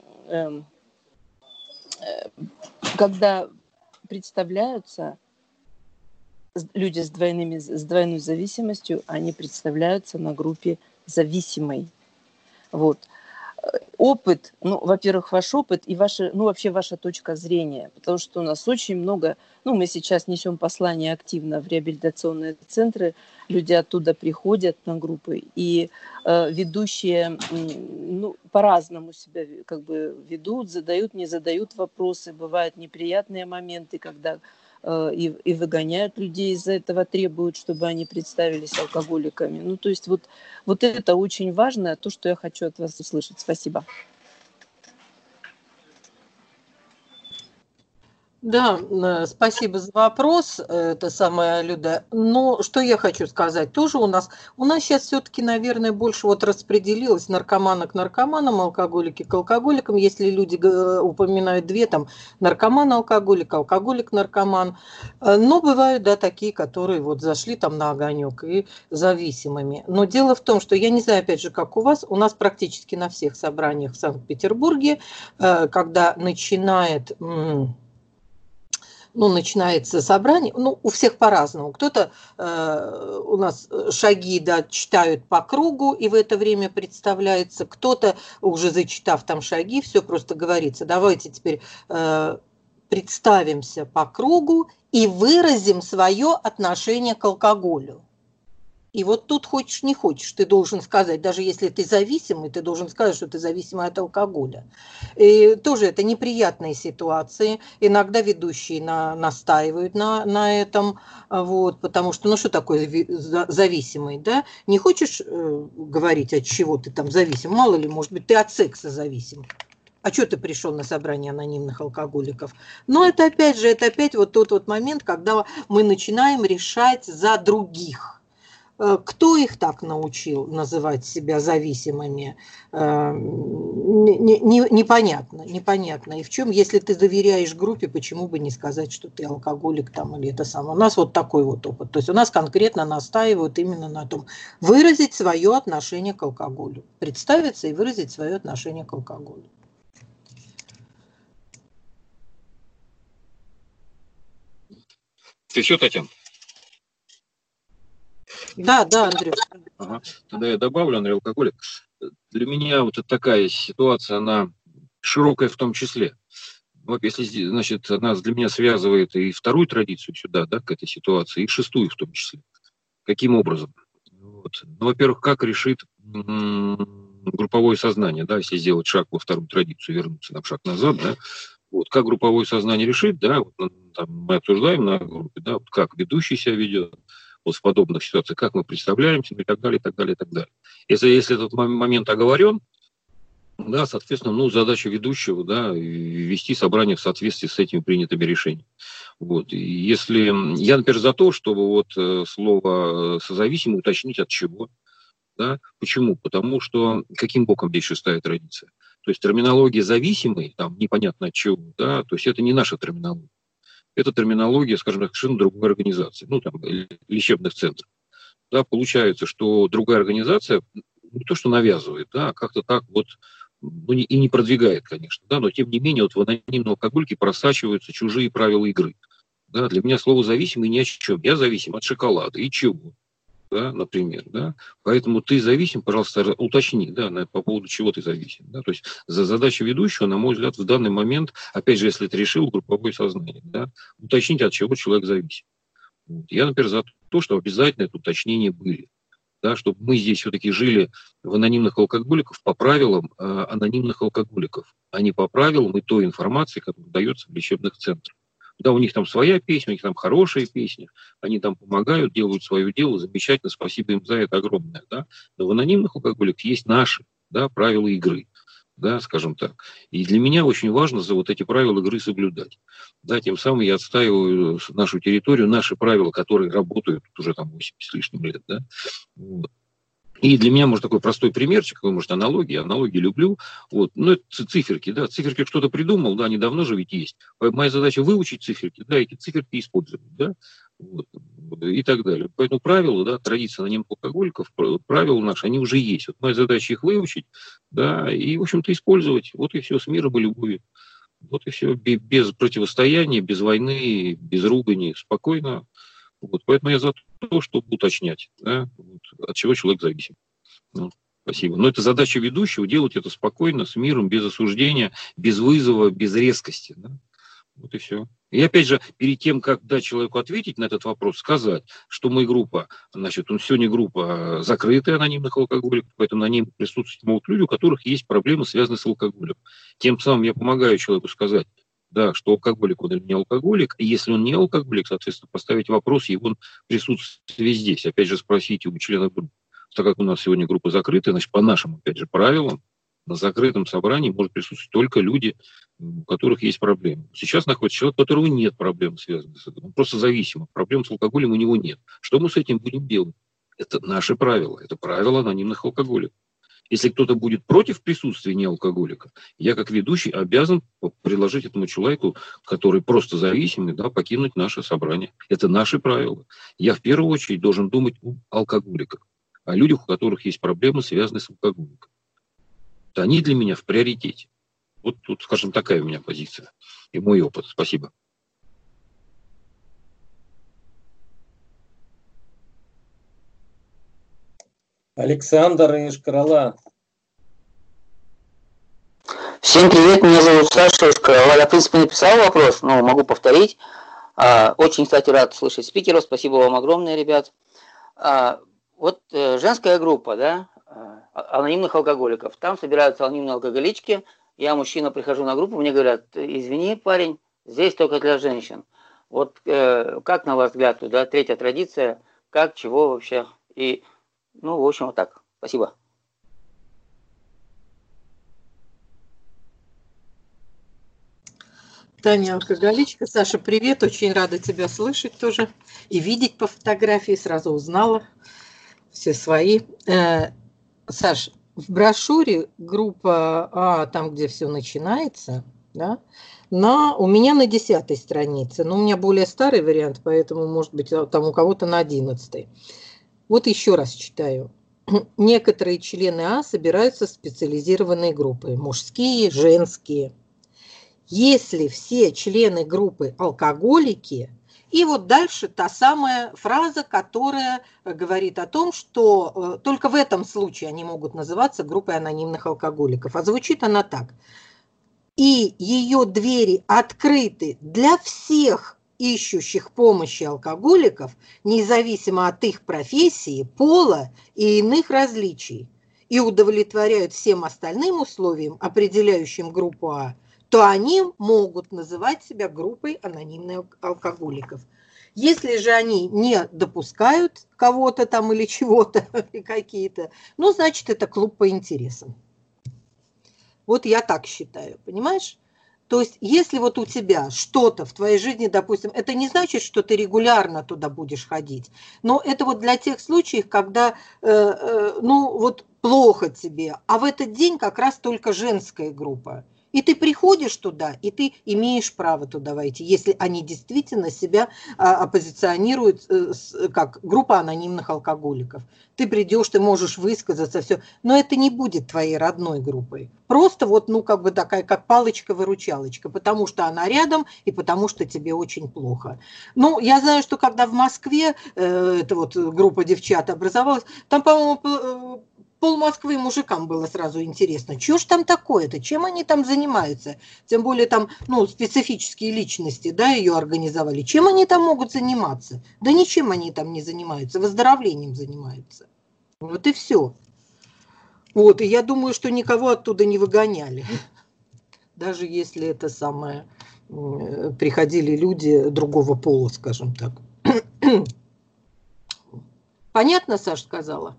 когда представляются люди с, двойными, с двойной зависимостью, они представляются на группе зависимой. Вот. Опыт, ну, во-первых, ваш опыт и ваша, ну, вообще ваша точка зрения, потому что у нас очень много, ну, мы сейчас несем послание активно в реабилитационные центры, люди оттуда приходят на группы, и э, ведущие, ну, по-разному себя как бы ведут, задают, не задают вопросы, бывают неприятные моменты, когда э, и, и выгоняют людей из-за этого, требуют, чтобы они представились алкоголиками. Ну, то есть вот, вот это очень важно, то, что я хочу от вас услышать. Спасибо. Да, спасибо за вопрос, это самая Люда. Но что я хочу сказать, тоже у нас, у нас сейчас все-таки, наверное, больше вот распределилось наркомана к наркоманам, алкоголики к алкоголикам. Если люди упоминают две, там, наркоман-алкоголик, алкоголик-наркоман. Но бывают, да, такие, которые вот зашли там на огонек и зависимыми. Но дело в том, что я не знаю, опять же, как у вас, у нас практически на всех собраниях в Санкт-Петербурге, когда начинает... Ну, начинается собрание, ну, у всех по-разному. Кто-то э, у нас шаги, да, читают по кругу, и в это время представляется, кто-то, уже зачитав там шаги, все просто говорится, давайте теперь э, представимся по кругу и выразим свое отношение к алкоголю. И вот тут хочешь не хочешь, ты должен сказать, даже если ты зависимый, ты должен сказать, что ты зависимый от алкоголя. И тоже это неприятные ситуации. Иногда ведущие на, настаивают на, на этом, вот, потому что, ну что такое зависимый, да? Не хочешь э, говорить, от чего ты там зависим? Мало ли, может быть, ты от секса зависим. А что ты пришел на собрание анонимных алкоголиков? Но это опять же, это опять вот тот вот момент, когда мы начинаем решать за других. Кто их так научил называть себя зависимыми, непонятно, непонятно. И в чем, если ты доверяешь группе, почему бы не сказать, что ты алкоголик там или это самое. У нас вот такой вот опыт. То есть у нас конкретно настаивают именно на том, выразить свое отношение к алкоголю. Представиться и выразить свое отношение к алкоголю. Ты все, Татьяна? Да, да, Андрей. Ага. Тогда я добавлю, Андрей Алкоголик. Для меня вот такая ситуация, она широкая в том числе. Вот если, значит, нас для меня связывает и вторую традицию сюда, да, к этой ситуации, и шестую в том числе. Каким образом? Вот. Ну, во-первых, как решит м-м, групповое сознание, да, если сделать шаг во вторую традицию, вернуться на шаг назад, да, вот, как групповое сознание решит, да, вот, там, мы обсуждаем на группе, да, вот, как ведущий себя ведет, вот в подобных ситуациях, как мы представляемся, и так далее, и так далее, и так далее. Если, если этот момент оговорен, Да, соответственно, ну, задача ведущего, да, вести собрание в соответствии с этими принятыми решениями. Вот. И если я, например, за то, чтобы вот слово созависимый уточнить от чего. Да? Почему? Потому что каким боком здесь шестая традиция? То есть терминология зависимый, там непонятно от чего, да, то есть это не наша терминология. Это терминология, скажем так, совершенно другой организации, ну, там, лечебных центров. Да, получается, что другая организация не то, что навязывает, да, а как-то так вот, ну, не, и не продвигает, конечно, да, но тем не менее вот в анонимном алкогольке просачиваются чужие правила игры. Да, для меня слово зависимый ни о чем. Я зависим от шоколада. И чего? Да, например, да, поэтому ты зависим, пожалуйста, уточни, да, по поводу чего ты зависим, да, то есть за задачу ведущего, на мой взгляд, в данный момент, опять же, если ты решил групповое сознание, да, уточнить, от чего человек зависим. Вот. Я, например, за то, что обязательно это уточнения были, да, чтобы мы здесь все-таки жили в анонимных алкоголиков по правилам э, анонимных алкоголиков, а не по правилам и той информации, которая дается в лечебных центрах. Да, у них там своя песня, у них там хорошая песня, они там помогают, делают свое дело, замечательно, спасибо им за это огромное, да. Но в анонимных алкоголиках есть наши, да, правила игры, да, скажем так. И для меня очень важно за вот эти правила игры соблюдать. Да, тем самым я отстаиваю нашу территорию, наши правила, которые работают уже там восемьдесят с лишним лет, да. Вот. И для меня, может, такой простой примерчик, может, аналогии, аналогии люблю. Вот. Ну, это циферки, да, циферки кто-то придумал, да, они давно же ведь есть. Моя задача выучить циферки, да, эти циферки использовать, да, вот, и так далее. Поэтому правила, да, традиция анонимных алкоголиков, правила наши, они уже есть. Вот моя задача их выучить, да, и, в общем-то, использовать. Вот и все, с миром и любовью. Вот и все, без противостояния, без войны, без ругани, спокойно. Вот, поэтому я за то, чтобы уточнять, да, вот, от чего человек зависим. Ну, спасибо. Но это задача ведущего, делать это спокойно, с миром, без осуждения, без вызова, без резкости. Да? Вот и все. И опять же, перед тем, как дать человеку ответить на этот вопрос, сказать, что мы группа, значит, сегодня группа закрытая анонимных алкоголиков, поэтому на ней присутствуют могут люди, у которых есть проблемы, связанные с алкоголем. Тем самым я помогаю человеку сказать, да, что алкоголик он или не алкоголик, и если он не алкоголик, соответственно, поставить вопрос его присутствия здесь. Опять же, спросите у членов группы. Так как у нас сегодня группа закрытая, значит, по нашим, опять же, правилам, на закрытом собрании может присутствовать только люди, у которых есть проблемы. Сейчас находится человек, у которого нет проблем, связанных с этим. Он просто зависим. Проблем с алкоголем у него нет. Что мы с этим будем делать? Это наши правила. Это правила анонимных алкоголиков. Если кто-то будет против присутствия неалкоголика, я как ведущий обязан предложить этому человеку, который просто зависимый, да, покинуть наше собрание. Это наши правила. Я в первую очередь должен думать о алкоголиках, о людях, у которых есть проблемы, связанные с алкоголиком. Это они для меня в приоритете. Вот тут, скажем, такая у меня позиция и мой опыт. Спасибо. Александр из Крыла. Всем привет, меня зовут Саша из Крыла. Я, в принципе, написал вопрос, но могу повторить. Очень, кстати, рад слышать спикеров. Спасибо вам огромное, ребят. Вот женская группа, да, анонимных алкоголиков. Там собираются анонимные алкоголички. Я, мужчина, прихожу на группу, мне говорят, извини, парень, здесь только для женщин. Вот как, на ваш взгляд, да, третья традиция, как, чего вообще? И Ну, в общем, вот так. Спасибо. Таня алкоголичка. Саша, привет. Очень рада тебя слышать тоже. И видеть по фотографии. Сразу узнала все свои. Э, Саш, в брошюре группа А, там, где все начинается, да, на, у меня на десятой странице. Но у меня более старый вариант, поэтому, может быть, там у кого-то на одиннадцатой. Вот еще раз читаю. Некоторые члены А собираются в специализированные группы. Мужские, женские. Если все члены группы алкоголики, и вот дальше та самая фраза, которая говорит о том, что только в этом случае они могут называться группой анонимных алкоголиков. А звучит она так. И ее двери открыты для всех ищущих помощи алкоголиков, независимо от их профессии, пола и иных различий, и удовлетворяют всем остальным условиям, определяющим группу А, то они могут называть себя группой анонимных алкоголиков. Если же они не допускают кого-то там или чего-то, какие-то, ну, значит, это клуб по интересам. Вот я так считаю, понимаешь? То есть, если вот у тебя что-то в твоей жизни, допустим, это не значит, что ты регулярно туда будешь ходить, но это вот для тех случаев, когда, э, э, ну, вот плохо тебе, а в этот день как раз только женская группа. И ты приходишь туда, и ты имеешь право туда войти, если они действительно себя а, оппозиционируют э, с, как группа анонимных алкоголиков. Ты придешь, ты можешь высказаться, все, но это не будет твоей родной группой. Просто вот, ну, как бы такая, как палочка-выручалочка, потому что она рядом и потому что тебе очень плохо. Ну, я знаю, что когда в Москве э, эта вот группа девчат образовалась, там, по-моему, пол Москвы мужикам было сразу интересно, что ж там такое-то, чем они там занимаются. Тем более там, ну, специфические личности, да, ее организовали. Чем они там могут заниматься? Да ничем они там не занимаются, выздоровлением занимаются. Вот и все. Вот, и я думаю, что никого оттуда не выгоняли. Даже если это самое, приходили люди другого пола, скажем так. Понятно, Саша сказала?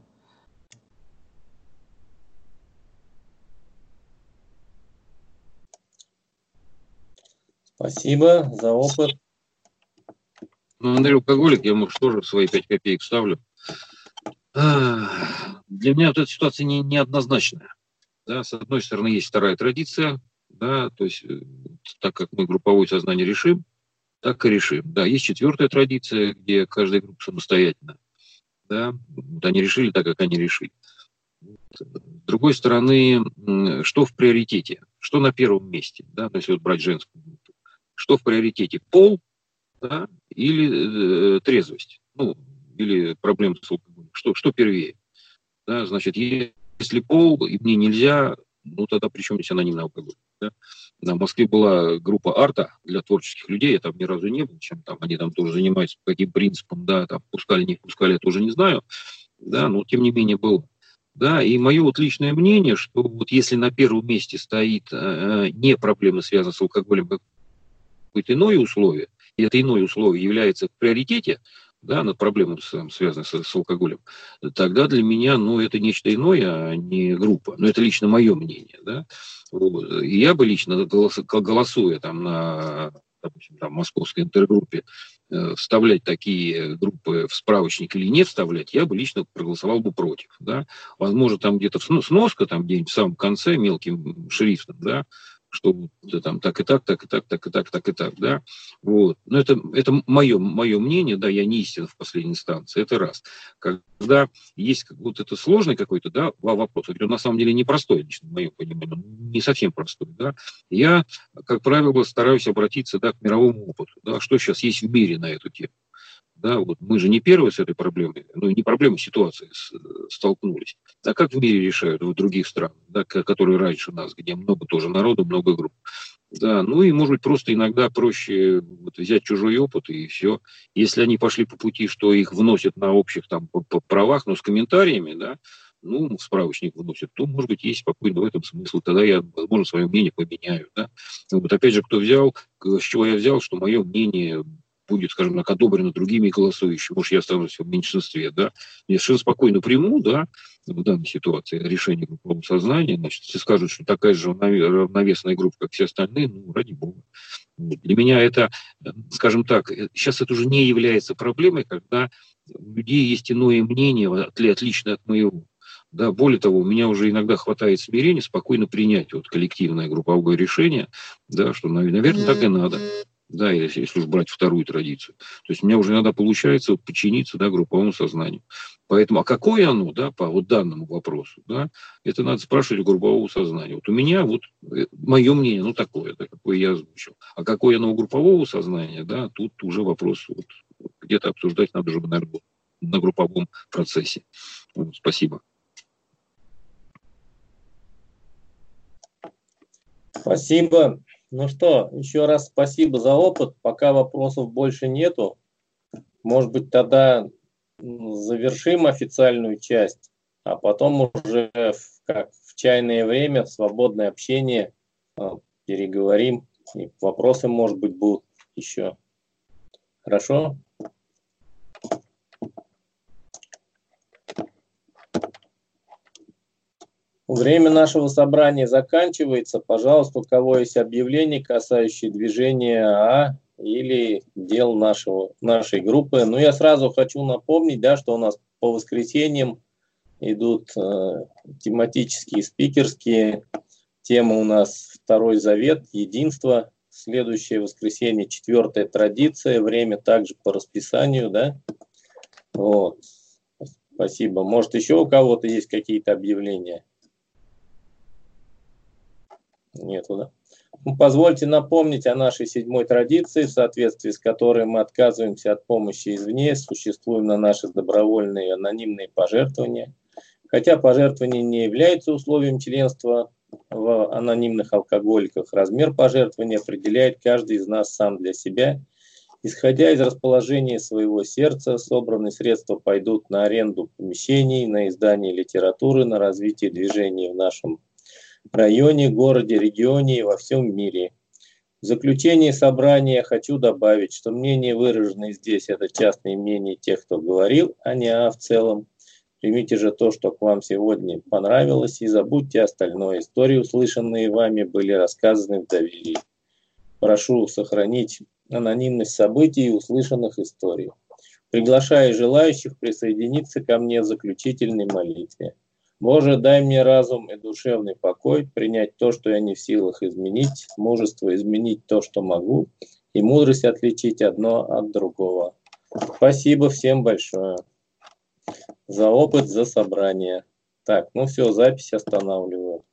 Спасибо за опыт. Ну, Андрей алкоголик, я, может, тоже свои пять копеек ставлю. Для меня вот эта ситуация не, неоднозначная. Да, с одной стороны, есть вторая традиция, да, то есть так как мы групповое сознание решим, так и решим. Да, есть четвертая традиция, где каждая группа самостоятельно. Да, вот они решили так, как они решили. С другой стороны, что в приоритете? Что на первом месте? Да, то есть вот брать женскую группу. Что в приоритете? Пол, да, или э, трезвость? Ну, или проблемы с алкоголем? Что, что первее? Да, значит, если пол, и мне нельзя, ну тогда при чем здесь анонимный алкоголь? Да? В Москве была группа арта для творческих людей, я там ни разу не был, чем там они там тоже занимаются, по каким принципам, да, там пускали, не пускали, я тоже не знаю, да, но тем не менее было. Да, и мое вот личное мнение, что вот если на первом месте стоит э, не проблема, связанная с алкоголем, а какое-то иное условие, и это иное условие является в приоритете, да, над проблемой, связанной с, с алкоголем, тогда для меня, ну, это нечто иное, а не группа. Но это лично мое мнение, да. Вот. И я бы лично, голосуя там на, допустим, там, московской интергруппе, э, вставлять такие группы в справочник или не вставлять, я бы лично проголосовал бы против, да. Возможно, там где-то сноска, там где-нибудь в самом конце мелким шрифтом, да, что да, там так и так, так и так, так и так, так и так, да. Вот. Но это, это мое, мое мнение, да, я не истина в последней инстанции, это раз. Когда есть вот это сложный какой-то, да, вопрос, он на самом деле непростой, лично в моем понимании, не совсем простой, да, я, как правило, стараюсь обратиться, да, к мировому опыту, да, что сейчас есть в мире на эту тему. Да, вот мы же не первые с этой проблемой, ну не проблемой, ситуации с, столкнулись. А как в мире решают в других странах, да, которые раньше нас, где много тоже народу, много групп. Да, ну и, может быть, просто иногда проще вот, взять чужой опыт и все. Если они пошли по пути, что их вносят на общих там правах, но с комментариями, да, ну, в справочник вносят, то, может быть, есть спокойно в этом смысл. Тогда я, возможно, свое мнение поменяю. Да? Вот опять же, кто взял, с чего я взял, что мое мнение будет, скажем так, одобрено другими голосующими, может, я останусь в меньшинстве, да, я совершенно спокойно приму, да, в данной ситуации решение группового сознания, значит, если скажут, что такая же равновесная группа, как все остальные, ну, ради бога. Для меня это, скажем так, сейчас это уже не является проблемой, когда у людей есть иное мнение, отличное от моего. Да, более того, у меня уже иногда хватает смирения спокойно принять вот коллективное групповое решение, да, что, наверное, так и надо. Да, если, если уж брать вторую традицию. То есть у меня уже иногда получается вот, подчиниться, да, групповому сознанию. Поэтому, а какое оно, да, по вот данному вопросу, да, это надо спрашивать у группового сознания. Вот у меня вот мое мнение, ну, такое, да, какое я озвучил. А какое оно у группового сознания, да, тут уже вопрос вот, где-то обсуждать надо уже, наверное, на групповом процессе. Вот, спасибо. Спасибо. Ну что, еще раз спасибо за опыт. Пока вопросов больше нету. Может быть, тогда завершим официальную часть, а потом уже в, как в чайное время, в свободное общение переговорим. И вопросы, может быть, будут еще. Хорошо? Время нашего собрания заканчивается. Пожалуйста, у кого есть объявления, касающие движения А или дел нашего, нашей группы. Но я сразу хочу напомнить, да, что у нас по воскресеньям идут э, тематические, спикерские. Тема у нас Второй Завет, Единство. Следующее воскресенье, четвертая традиция. Время также по расписанию, да. Вот. Спасибо. Может, еще у кого-то есть какие-то объявления? Нету, да? Ну, позвольте напомнить о нашей седьмой традиции, в соответствии с которой мы отказываемся от помощи извне, существуем на наши добровольные анонимные пожертвования. Хотя пожертвование не является условием членства в анонимных алкоголиках, размер пожертвования определяет каждый из нас сам для себя. Исходя из расположения своего сердца, собранные средства пойдут на аренду помещений, на издание литературы, на развитие движения в нашем районе, городе, регионе и во всем мире. В заключение собрания хочу добавить, что мнение, выраженное здесь, это частное мнение тех, кто говорил, а не а в целом. Примите же то, что к вам сегодня понравилось, и забудьте остальное. Истории, услышанные вами, были рассказаны в доверии. Прошу сохранить анонимность событий и услышанных историй. Приглашаю желающих присоединиться ко мне в заключительной молитве. Боже, дай мне разум и душевный покой, принять то, что я не в силах изменить, мужество изменить то, что могу, и мудрость отличить одно от другого. Спасибо всем большое за опыт, за собрание. Так, ну все, запись останавливаю.